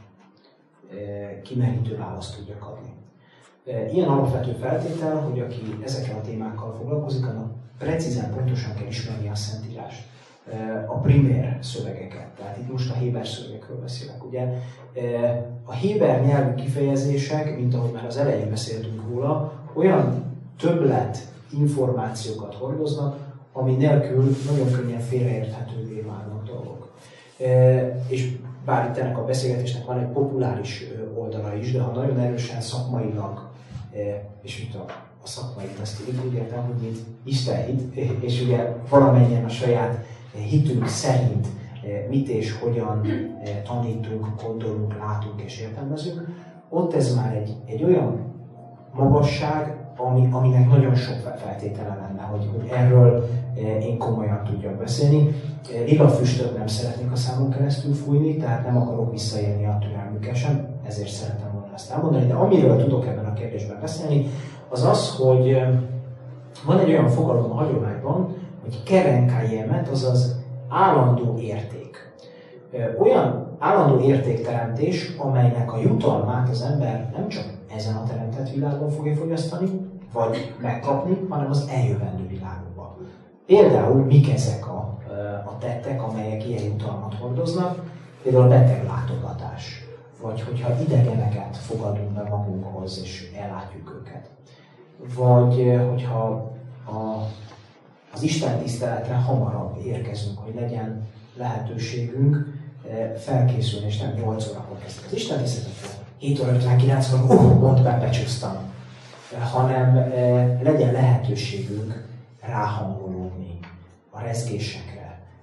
e, kimerítő választ tudjak adni. E, ilyen alapvető feltétel, hogy aki ezekkel a témákkal foglalkozik, annak precízen, pontosan kell ismerni a Szentírást, e, a primér szövegeket. Tehát itt most a héber szövegekről beszélek. Ugye? E, a héber nyelvű kifejezések, mint ahogy már az elején beszéltünk róla, olyan többlet információkat hordoznak, ami nélkül nagyon könnyen félreérthetővé válnak dolgok. E, és bár itt ennek a beszélgetésnek van egy populáris oldala is, de ha nagyon erősen szakmailag, e, és itt a, a szakmait azt így úgy értem, hogy mint Isten hit, és ugye valamennyien a saját hitünk szerint e, mit és hogyan e, tanítunk, gondolunk, látunk és értelmezünk, ott ez már egy, egy olyan magasság, Ami, aminek nagyon sok feltétele lenne, hogy, hogy erről én komolyan tudjak beszélni. Lila füstöt nem szeretnék a számon keresztül fújni, tehát nem akarok visszaélni a türelmükkel sem, ezért szeretem volna ezt elmondani, de amiről tudok ebben a kérdésben beszélni, az az, hogy van egy olyan fogalom a hagyományban, hogy kerenkájemet, azaz állandó érték. Olyan állandó értékteremtés, amelynek a jutalmát az ember nem csak ezen a teremtett világon fogja fogyasztani, vagy megkapni, hanem az eljövendő világban. Például mik ezek a, a tettek, amelyek ilyen jutalmat hordoznak, például a beteglátogatás, vagy hogyha idegeneket fogadunk be magunkhoz és ellátjuk őket. Vagy hogyha a, az Isten tiszteletre hamarabb érkezünk, hogy legyen lehetőségünk felkészülni, és nem nyolc órakor kezdjük az Isten tiszteletre, hét óra ötvenkilenckor, oh, pont bebecsúsztam, hanem legyen lehetőségünk ráhangolódni a rezgésekre,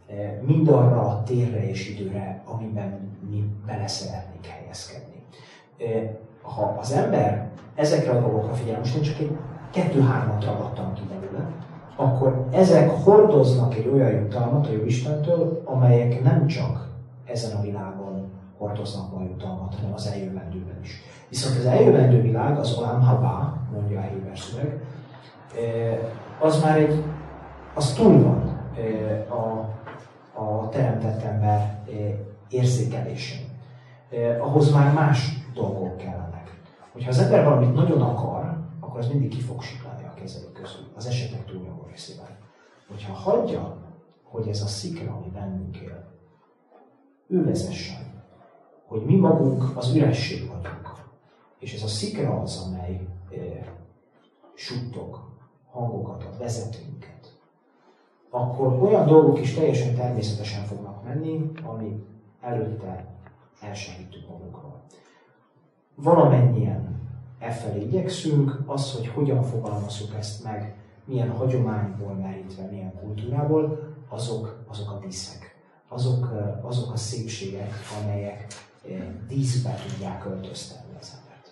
mindarra a térre és időre, amiben mi bele szeretnénk helyezkedni. Ha az ember ezekre a dolgokra figyel, most én csak egy kettő-hármat ragadtam ki belőle, akkor ezek hordoznak egy olyan jutalmat a Jóistentől, amelyek nem csak ezen a világon hordoznak majd jutalmat, hanem az eljövendőben is. Viszont az eljövendő világ, az Olam Haba, mondja a héber szöveg, az már egy, az túl van a, a teremtett ember érzékelésén. Ahhoz már más dolgok kellenek. Hogyha az ember valamit nagyon akar, akkor az mindig ki fog siklani a kezei közül, az esetek túlnyomó részében. Hogyha hagyja, hogy ez a szikra, ami bennünk él, ő vezessen, hogy mi magunk az üresség vagyunk, és ez a szikra az, amely e, suttog, hangokat ad, vezet minket, akkor olyan dolgok is teljesen természetesen fognak menni, ami előtte el sem hittük magunkról. Valamennyien efelé igyekszünk, az, hogy hogyan fogalmazzuk ezt meg, milyen hagyományból merítve, milyen kultúrából, azok, azok a díszek, azok, azok a szépségek, amelyek díszbe tudják öltöztetni az embert.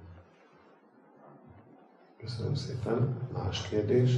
Köszönöm szépen. Más kérdés?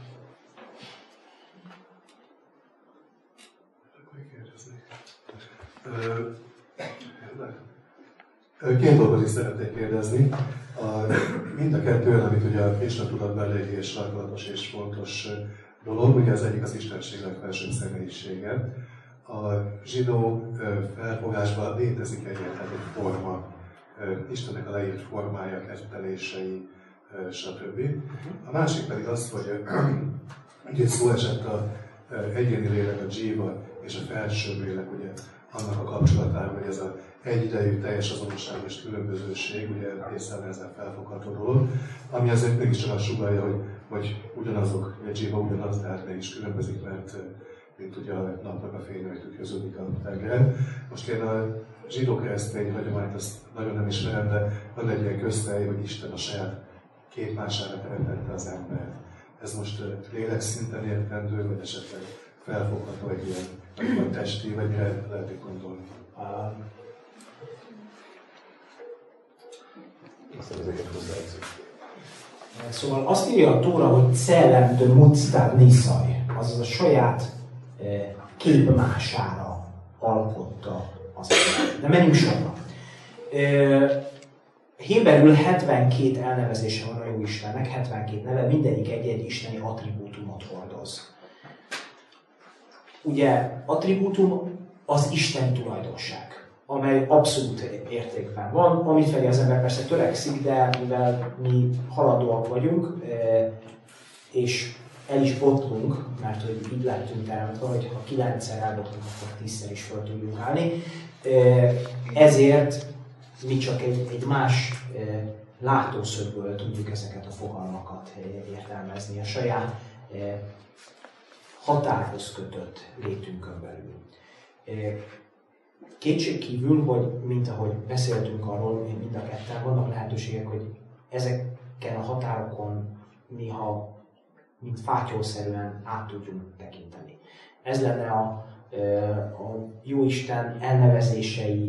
Két dolgot is szeretnék kérdezni. A, mind a kettő, amit ugye a Krisna tudatbeli és sarkalatos és fontos dolog, ugye az egyik az Istenség legfelsőbb személyisége. A zsidó felfogásban létezik egyetlen egy forma, Istennek a leírt formája, kettelései, stb. A másik pedig az, hogy ugye szó esett a egyéni lélek, a dzsíva és a felsőbb lélek, ugye annak a kapcsolatában, hogy ez a egyidejű teljes azonosság és különbözőség, ugye egészen ezzel felfogható dolog, ami azért mégiscsak azt sugallja, hogy, hogy ugyanazok, a dzsíva ugyanaz, de hát mégis különbözik, mert mint ugye a napnak a fénye, hogy tükröződik a tengeren. Most én a zsidó-keresztény hagyományt azt nagyon nem ismerem, de van egy ilyen közhely, hogy Isten a saját képmására teremtette az embert. Ez most lélek szinten értendő, vagy esetleg felfogható egy ilyen, vagy testi, vagy mire lehet gondolni? Szóval azt írja a Tóra, hogy szellemtől muctad niszaj, azaz a saját képmására alkotta az embert. De menjünk sorba. Héberül hetvenkét elnevezése van a Jóistennek, hetvenkét neve, mindegyik egy-egy isteni attribútumot hordoz. Ugye attribútum az isteni tulajdonság, amely abszolút értékben van, amit felé az ember persze törekszik, de mivel mi haladóak vagyunk, és el is botlunk, mert hogy így lettünk teremtve, hogy ha kilencszer elbotlunk, akkor tízszer is fel tudjunk állni. Ezért mi csak egy, egy más látószögből tudjuk ezeket a fogalmakat értelmezni, a saját határhoz kötött létünkön belül. Kétség kívül, hogy mint ahogy beszéltünk arról, mind a ketten, vannak lehetőségek, hogy ezeken a határokon néha mint fátyolszerűen át tudjunk tekinteni. Ez lenne a, a Jóisten elnevezései,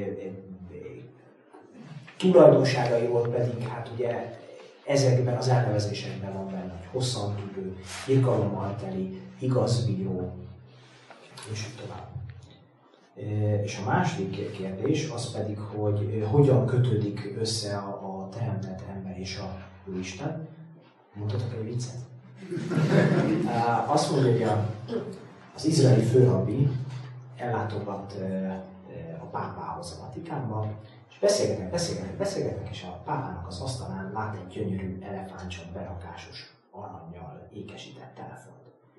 tulajdonságairól pedig, hát ugye ezekben az elnevezésekben van benne, hogy hosszantűrő, irgalommal teli, igazbíró, és így tovább. És a második kérdés az pedig, hogy hogyan kötődik össze a, a teremtett ember és a Jóisten. Mondhatok egy viccet? Azt mondja, hogy a, az izraeli főrabbi ellátogat a pápához a Vatikánba, és beszélgetnek, beszélgetnek, beszélgetnek, és a pápának az asztalán lát egy gyönyörű elefántcsont berakásos arannyal ékesített telefont.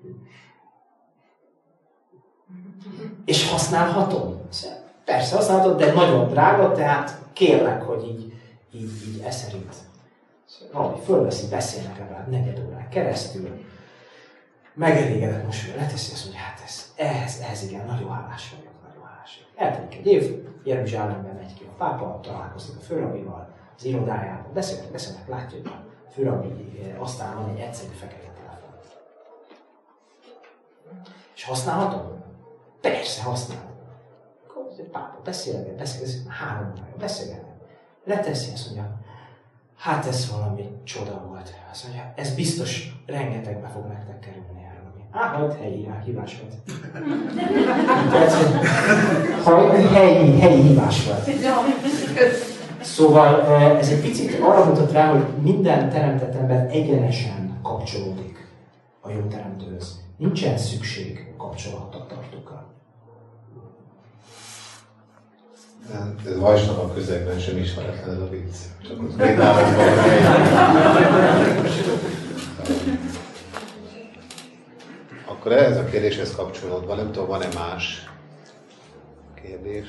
És használhatom? Persze használhatod, de nagyon drága, tehát kérlek, hogy így, így, így e szerint valami fölveszi, beszélnek legalább negyed órán keresztül. Megelégedett mosolyra leteszi, azt mondja, hát ez, ehhez, ehhez igen, nagyon hálás vagyok, nagyon hálás vagyok. Eltelik egy év, Jeruzsálemben megy ki a pápa, találkozik a főrabbival, az irodájában, beszélnek, beszélnek, látja, hogy a főrabbi aztán van egy egyszerű fekete telefon. És használhatom? Persze, használod. Akkor egy pápa beszélget, beszélget, három órája beszélget. Leteszi, azt mondja, hát ez valami csoda volt. Azt mondja, ez biztos rengetegbe fog nektek kerülni. Á, hát helyi hívás volt. Ha, helyi, helyi hívás volt. Szóval ez egy picit arra mutat rá, hogy minden teremtett ember egyenesen kapcsolódik a jó teremtőhöz. Nincsen szükség kapcsolattartókkal. Ez Vajsnava a közegben sem ismeretlen ez a vicc. Csak ott például valami. Akkor ehhez a kérdéshez kapcsolódva, nem tudom, van-e más kérdés?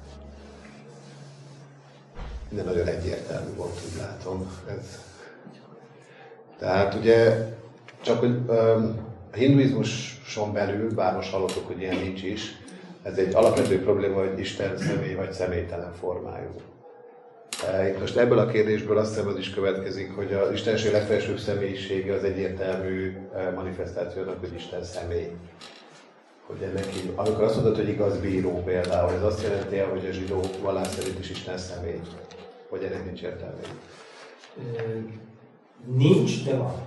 Minden nagyon egyértelmű volt, úgy látom. Ez. Tehát ugye, csak hogy um, a hinduizmuson belül, bár most hallottuk, hogy ilyen nincs is, ez egy alapvető probléma, hogy Isten személy vagy személytelen formájú. Itt most ebből a kérdésből azt hiszem az is következik, hogy az Istenség legfelsőbb személyisége az egyértelmű manifestációnak, hogy Isten személy. Hogy ennek, amikor azt mondod, hogy igaz bíró például, ez azt jelenti, hogy a zsidó vallás szerint is Isten személy. Vagy ennek nincs értelme? Nincs, de van.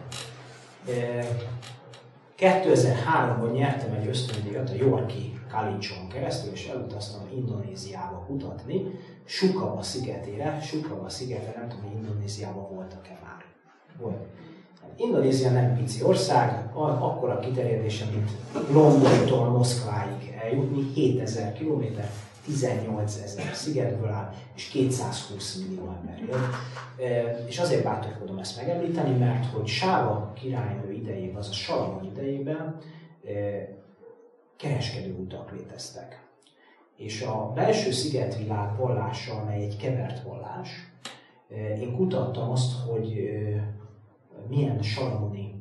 kétezer-háromban nyertem egy ösztöndíjat a Yorki Kalincson keresztül, és elutaztam Indonéziába kutatni, Sukava szigetére. Sukava szigete, nem tudom, hogy Indonéziában voltak-e már. Volt. Indonézia nem pici ország, akkora kiterjedése, mint Londontól Moszkváig eljutni, hétezer kilométer, tizennyolcezer szigetből áll, és kétszázhúsz millió ember jön. És azért bátorkodom ezt megemlíteni, mert hogy Sáva királynő idejében, azaz Salamon idejében kereskedőutak léteztek. És a belső szigetvilág vallása, amely egy kevert vallás, én kutattam azt, hogy milyen salamoni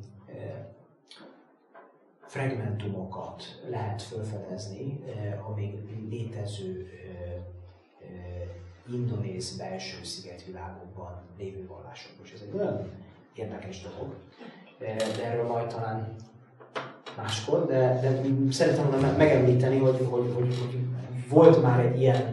fragmentumokat lehet felfedezni a még létező indonéz belső szigetvilágokban lévő vallásokban. És ez egy nagyon érdekes dolog, de erről majd talán máskor, de, de szeretem volna megemlíteni, hogy, hogy, hogy, hogy volt már egy ilyen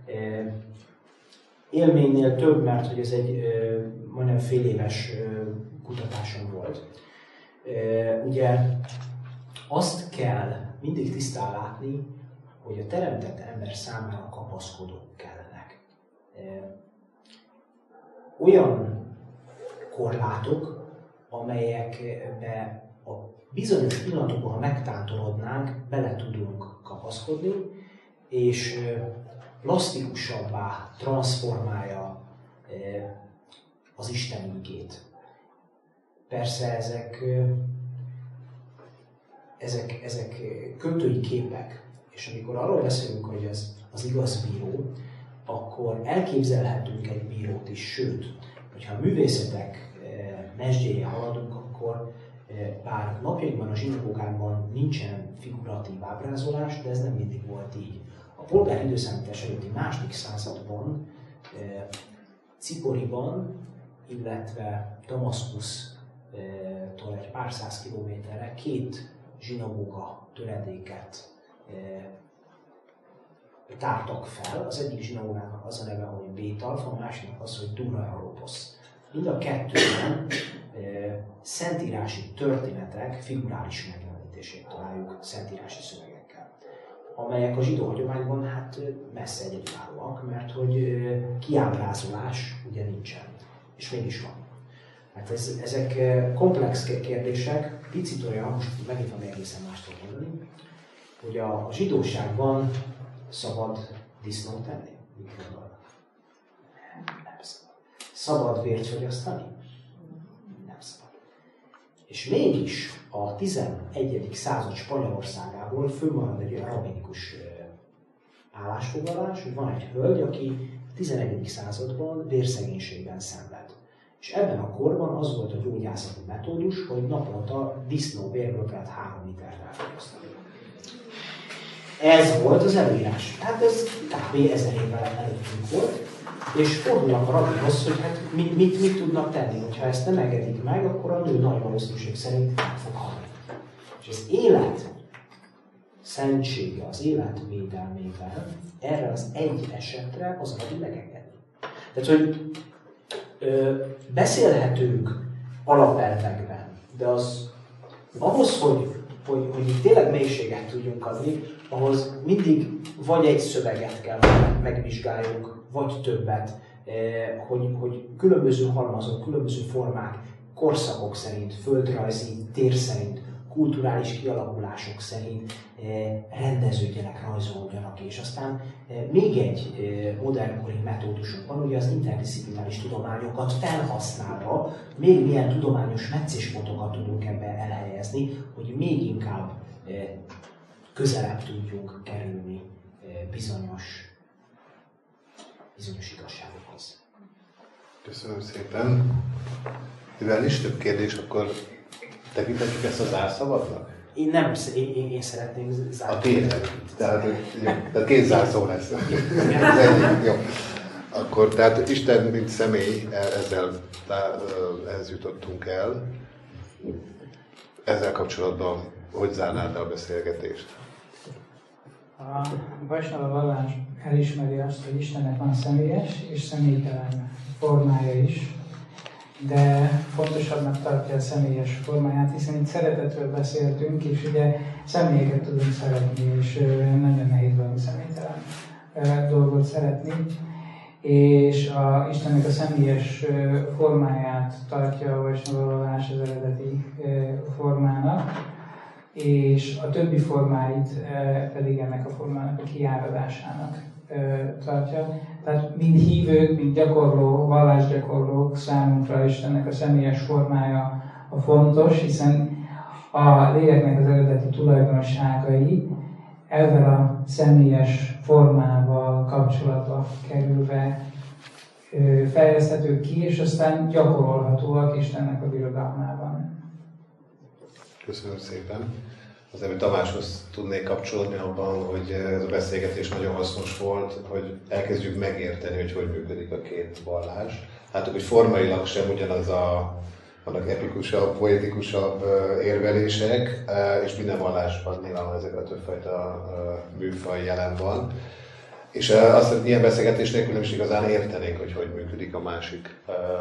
élménynél több, mert hogy ez egy majdnem fél éves kutatásom volt. Ugye azt kell mindig tisztán látni, hogy a teremtett ember számára kapaszkodók kellenek. Olyan korlátok, amelyekbe a bizonyos pillanatokban, ha megtántorodnánk, bele tudunk kapaszkodni, és plastikusabbá transformálja az Isten igét. Persze ezek, ezek, ezek költői képek, és amikor arról beszélünk, hogy ez az igaz bíró, akkor elképzelhetünk egy bírót is, sőt, hogyha a művészetek mesdjéje haladunk, akkor bár napjainkban a zsinagógákban nincsen figuratív ábrázolás, de ez nem mindig volt így. A polgári időszámítás előtti második században Ciporiban, illetve Damaszkusztól egy pár száz kilométerre két zsinagóga töredéket tártak fel. Az egyik zsinagógának az a neve, hogy Bétalf, a másiknak az, hogy Dura-Europosz. Mind a kettőben szentírási történetek figurális megjelenítését találjuk szentírási szövegekkel, amelyek a zsidó hagyományban hát messze egyedülállóak, mert hogy kiábrázolás ugye nincsen, és mégis van. Hát ez, ezek komplex kérdések, picit olyan, most megint van egészen mást tudok mondani, hogy a zsidóságban szabad disznót tenni? Mit gondolnak? Nem szabad. Szabad vért fogyasztani? Nem szabad. És mégis a tizenegyedik század Spanyolországából fönnmarad egy olyan rabinikus állásfoglalás, hogy van egy hölgy, aki a tizenegyedik században vérszegénységben szenved. És ebben a korban az volt a gyógyászati metódus, hogy naponta disznóvérből kellett három litert elfogyasztani. Ez volt az előírás. Hát ez kb. ezer évvel előttünk volt. És fordulnak a rabbihoz, hogy hát mit, mit, mit tudnak tenni, hogyha ezt nem engedik meg, akkor a nő nagy valószínűség szerint meg fog halni. És az élet szentsége az élet védelmében erre az egy esetre az addig megengedni. Tehát, hogy ö, beszélhetünk alapelvekben, de az ahhoz, hogy, hogy, hogy itt tényleg mélységet tudjunk adni, ahhoz mindig vagy egy szöveget kell megvizsgáljunk, vagy többet, hogy, hogy különböző halmazok, különböző formák, korszakok szerint, földrajzi, tér szerint, kulturális kialakulások szerint rendeződjenek, rajzolódjanak, és aztán még egy modernkori metódusunk van, ugye az interdisziplináris tudományokat felhasználva még milyen tudományos meccéspontokat tudunk ebbe elhelyezni, hogy még inkább közelebb tudjunk kerülni bizonyos, bizonyos igazságokhoz. Köszönöm szépen. Mivel nincs több kérdés, akkor tekinthetjük ezt az árszavadnak? Én nem, én, én, én szeretném zárni. A tényleg. Tehát, tehát két zárszó lesz. Ennyi, jó. Akkor, tehát Isten, mint személy, ezzel ehhez jutottunk el. Ezzel kapcsolatban hogy zárnád a beszélgetést? A vajsnava vallás elismeri azt, hogy Istennek van személyes és személytelen formája is, de fontosabbnak tartja a személyes formáját, hiszen itt szeretetről beszéltünk, és ugye személyeket tudunk szeretni, és nagyon nehéz valami személytelen dolgot szeretni. És a Istennek a személyes formáját tartja a vajsnava vallás az eredeti formának, és a többi formáit pedig ennek a formának a kiáradásának tartja. Tehát mind hívők, mind gyakorló, vallásgyakorlók számunkra Istennek a személyes formája a fontos, hiszen a léleknek az eredeti tulajdonságai ezzel a személyes formával kapcsolatba kerülve fejleszthetők ki, és aztán gyakorolhatóak Istennek a birodalmában. Köszönöm szépen. Azért, amit Tamáshoz tudnék kapcsolódni abban, hogy ez a beszélgetés nagyon hasznos volt, hogy elkezdjük megérteni, hogy hogy működik a két vallás. Láttuk, hogy formailag sem ugyanaz a, vannak epikusabb, poetikusabb érvelések, és minden vallásban nyilván ezekben a többfajta műfaj jelen van. És azt, hogy ilyen beszélgetés nélkül nem is igazán értenénk, hogy hogy működik a másik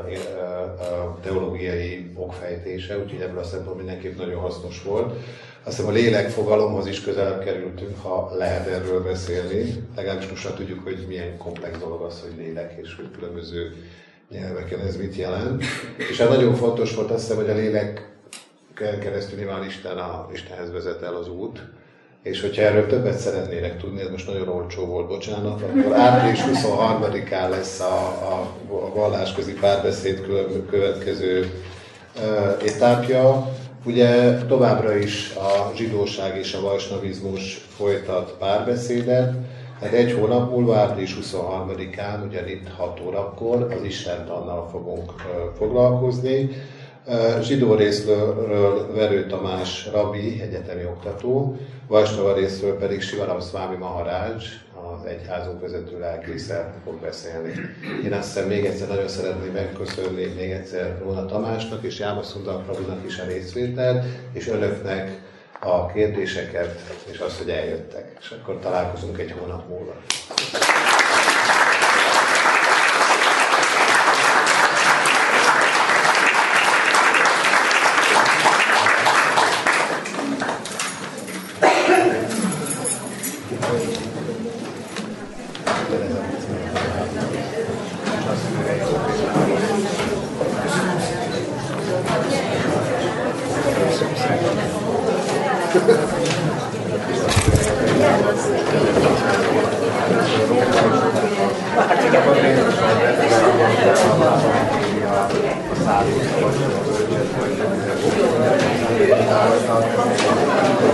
a teológiai okfejtése, úgyhogy ebből a szempontból mindenképp nagyon hasznos volt. Azt hiszem a lélek fogalomhoz is közelebb kerültünk, ha lehet erről beszélni. Legalábbis most tudjuk, hogy milyen komplex dolog az, hogy lélek, és hogy különböző nyelveken ez mit jelent. És hát nagyon fontos volt azt hiszem, hogy a lélek keresztül nyilván Isten a, Istenhez vezet el az út. És hogyha erről többet szeretnének tudni, ez most nagyon olcsó volt, bocsánat, akkor április huszonharmadikán lesz a, a, a vallásközi párbeszéd következő uh, etapja. Ugye továbbra is a zsidóság és a vajsnavizmus folytat párbeszédet, tehát egy hónap múlva, április huszonharmadikán, ugyanitt hat órakor az istentannal fogunk uh, foglalkozni. Zsidó részről Verő Tamás rabbi, egyetemi oktató, vajsnava részről pedig Sivaram Szvámi Maharaj, az egyházunk vezető lelkésze fog beszélni. Én azt hiszem még egyszer nagyon szeretném megköszönni még egyszer Róna Tamásnak és Jámaszundar Prabunak is a részvételt, és önöknek a kérdéseket, és azt, hogy eljöttek. És akkor találkozunk egy hónap múlva. Thank you.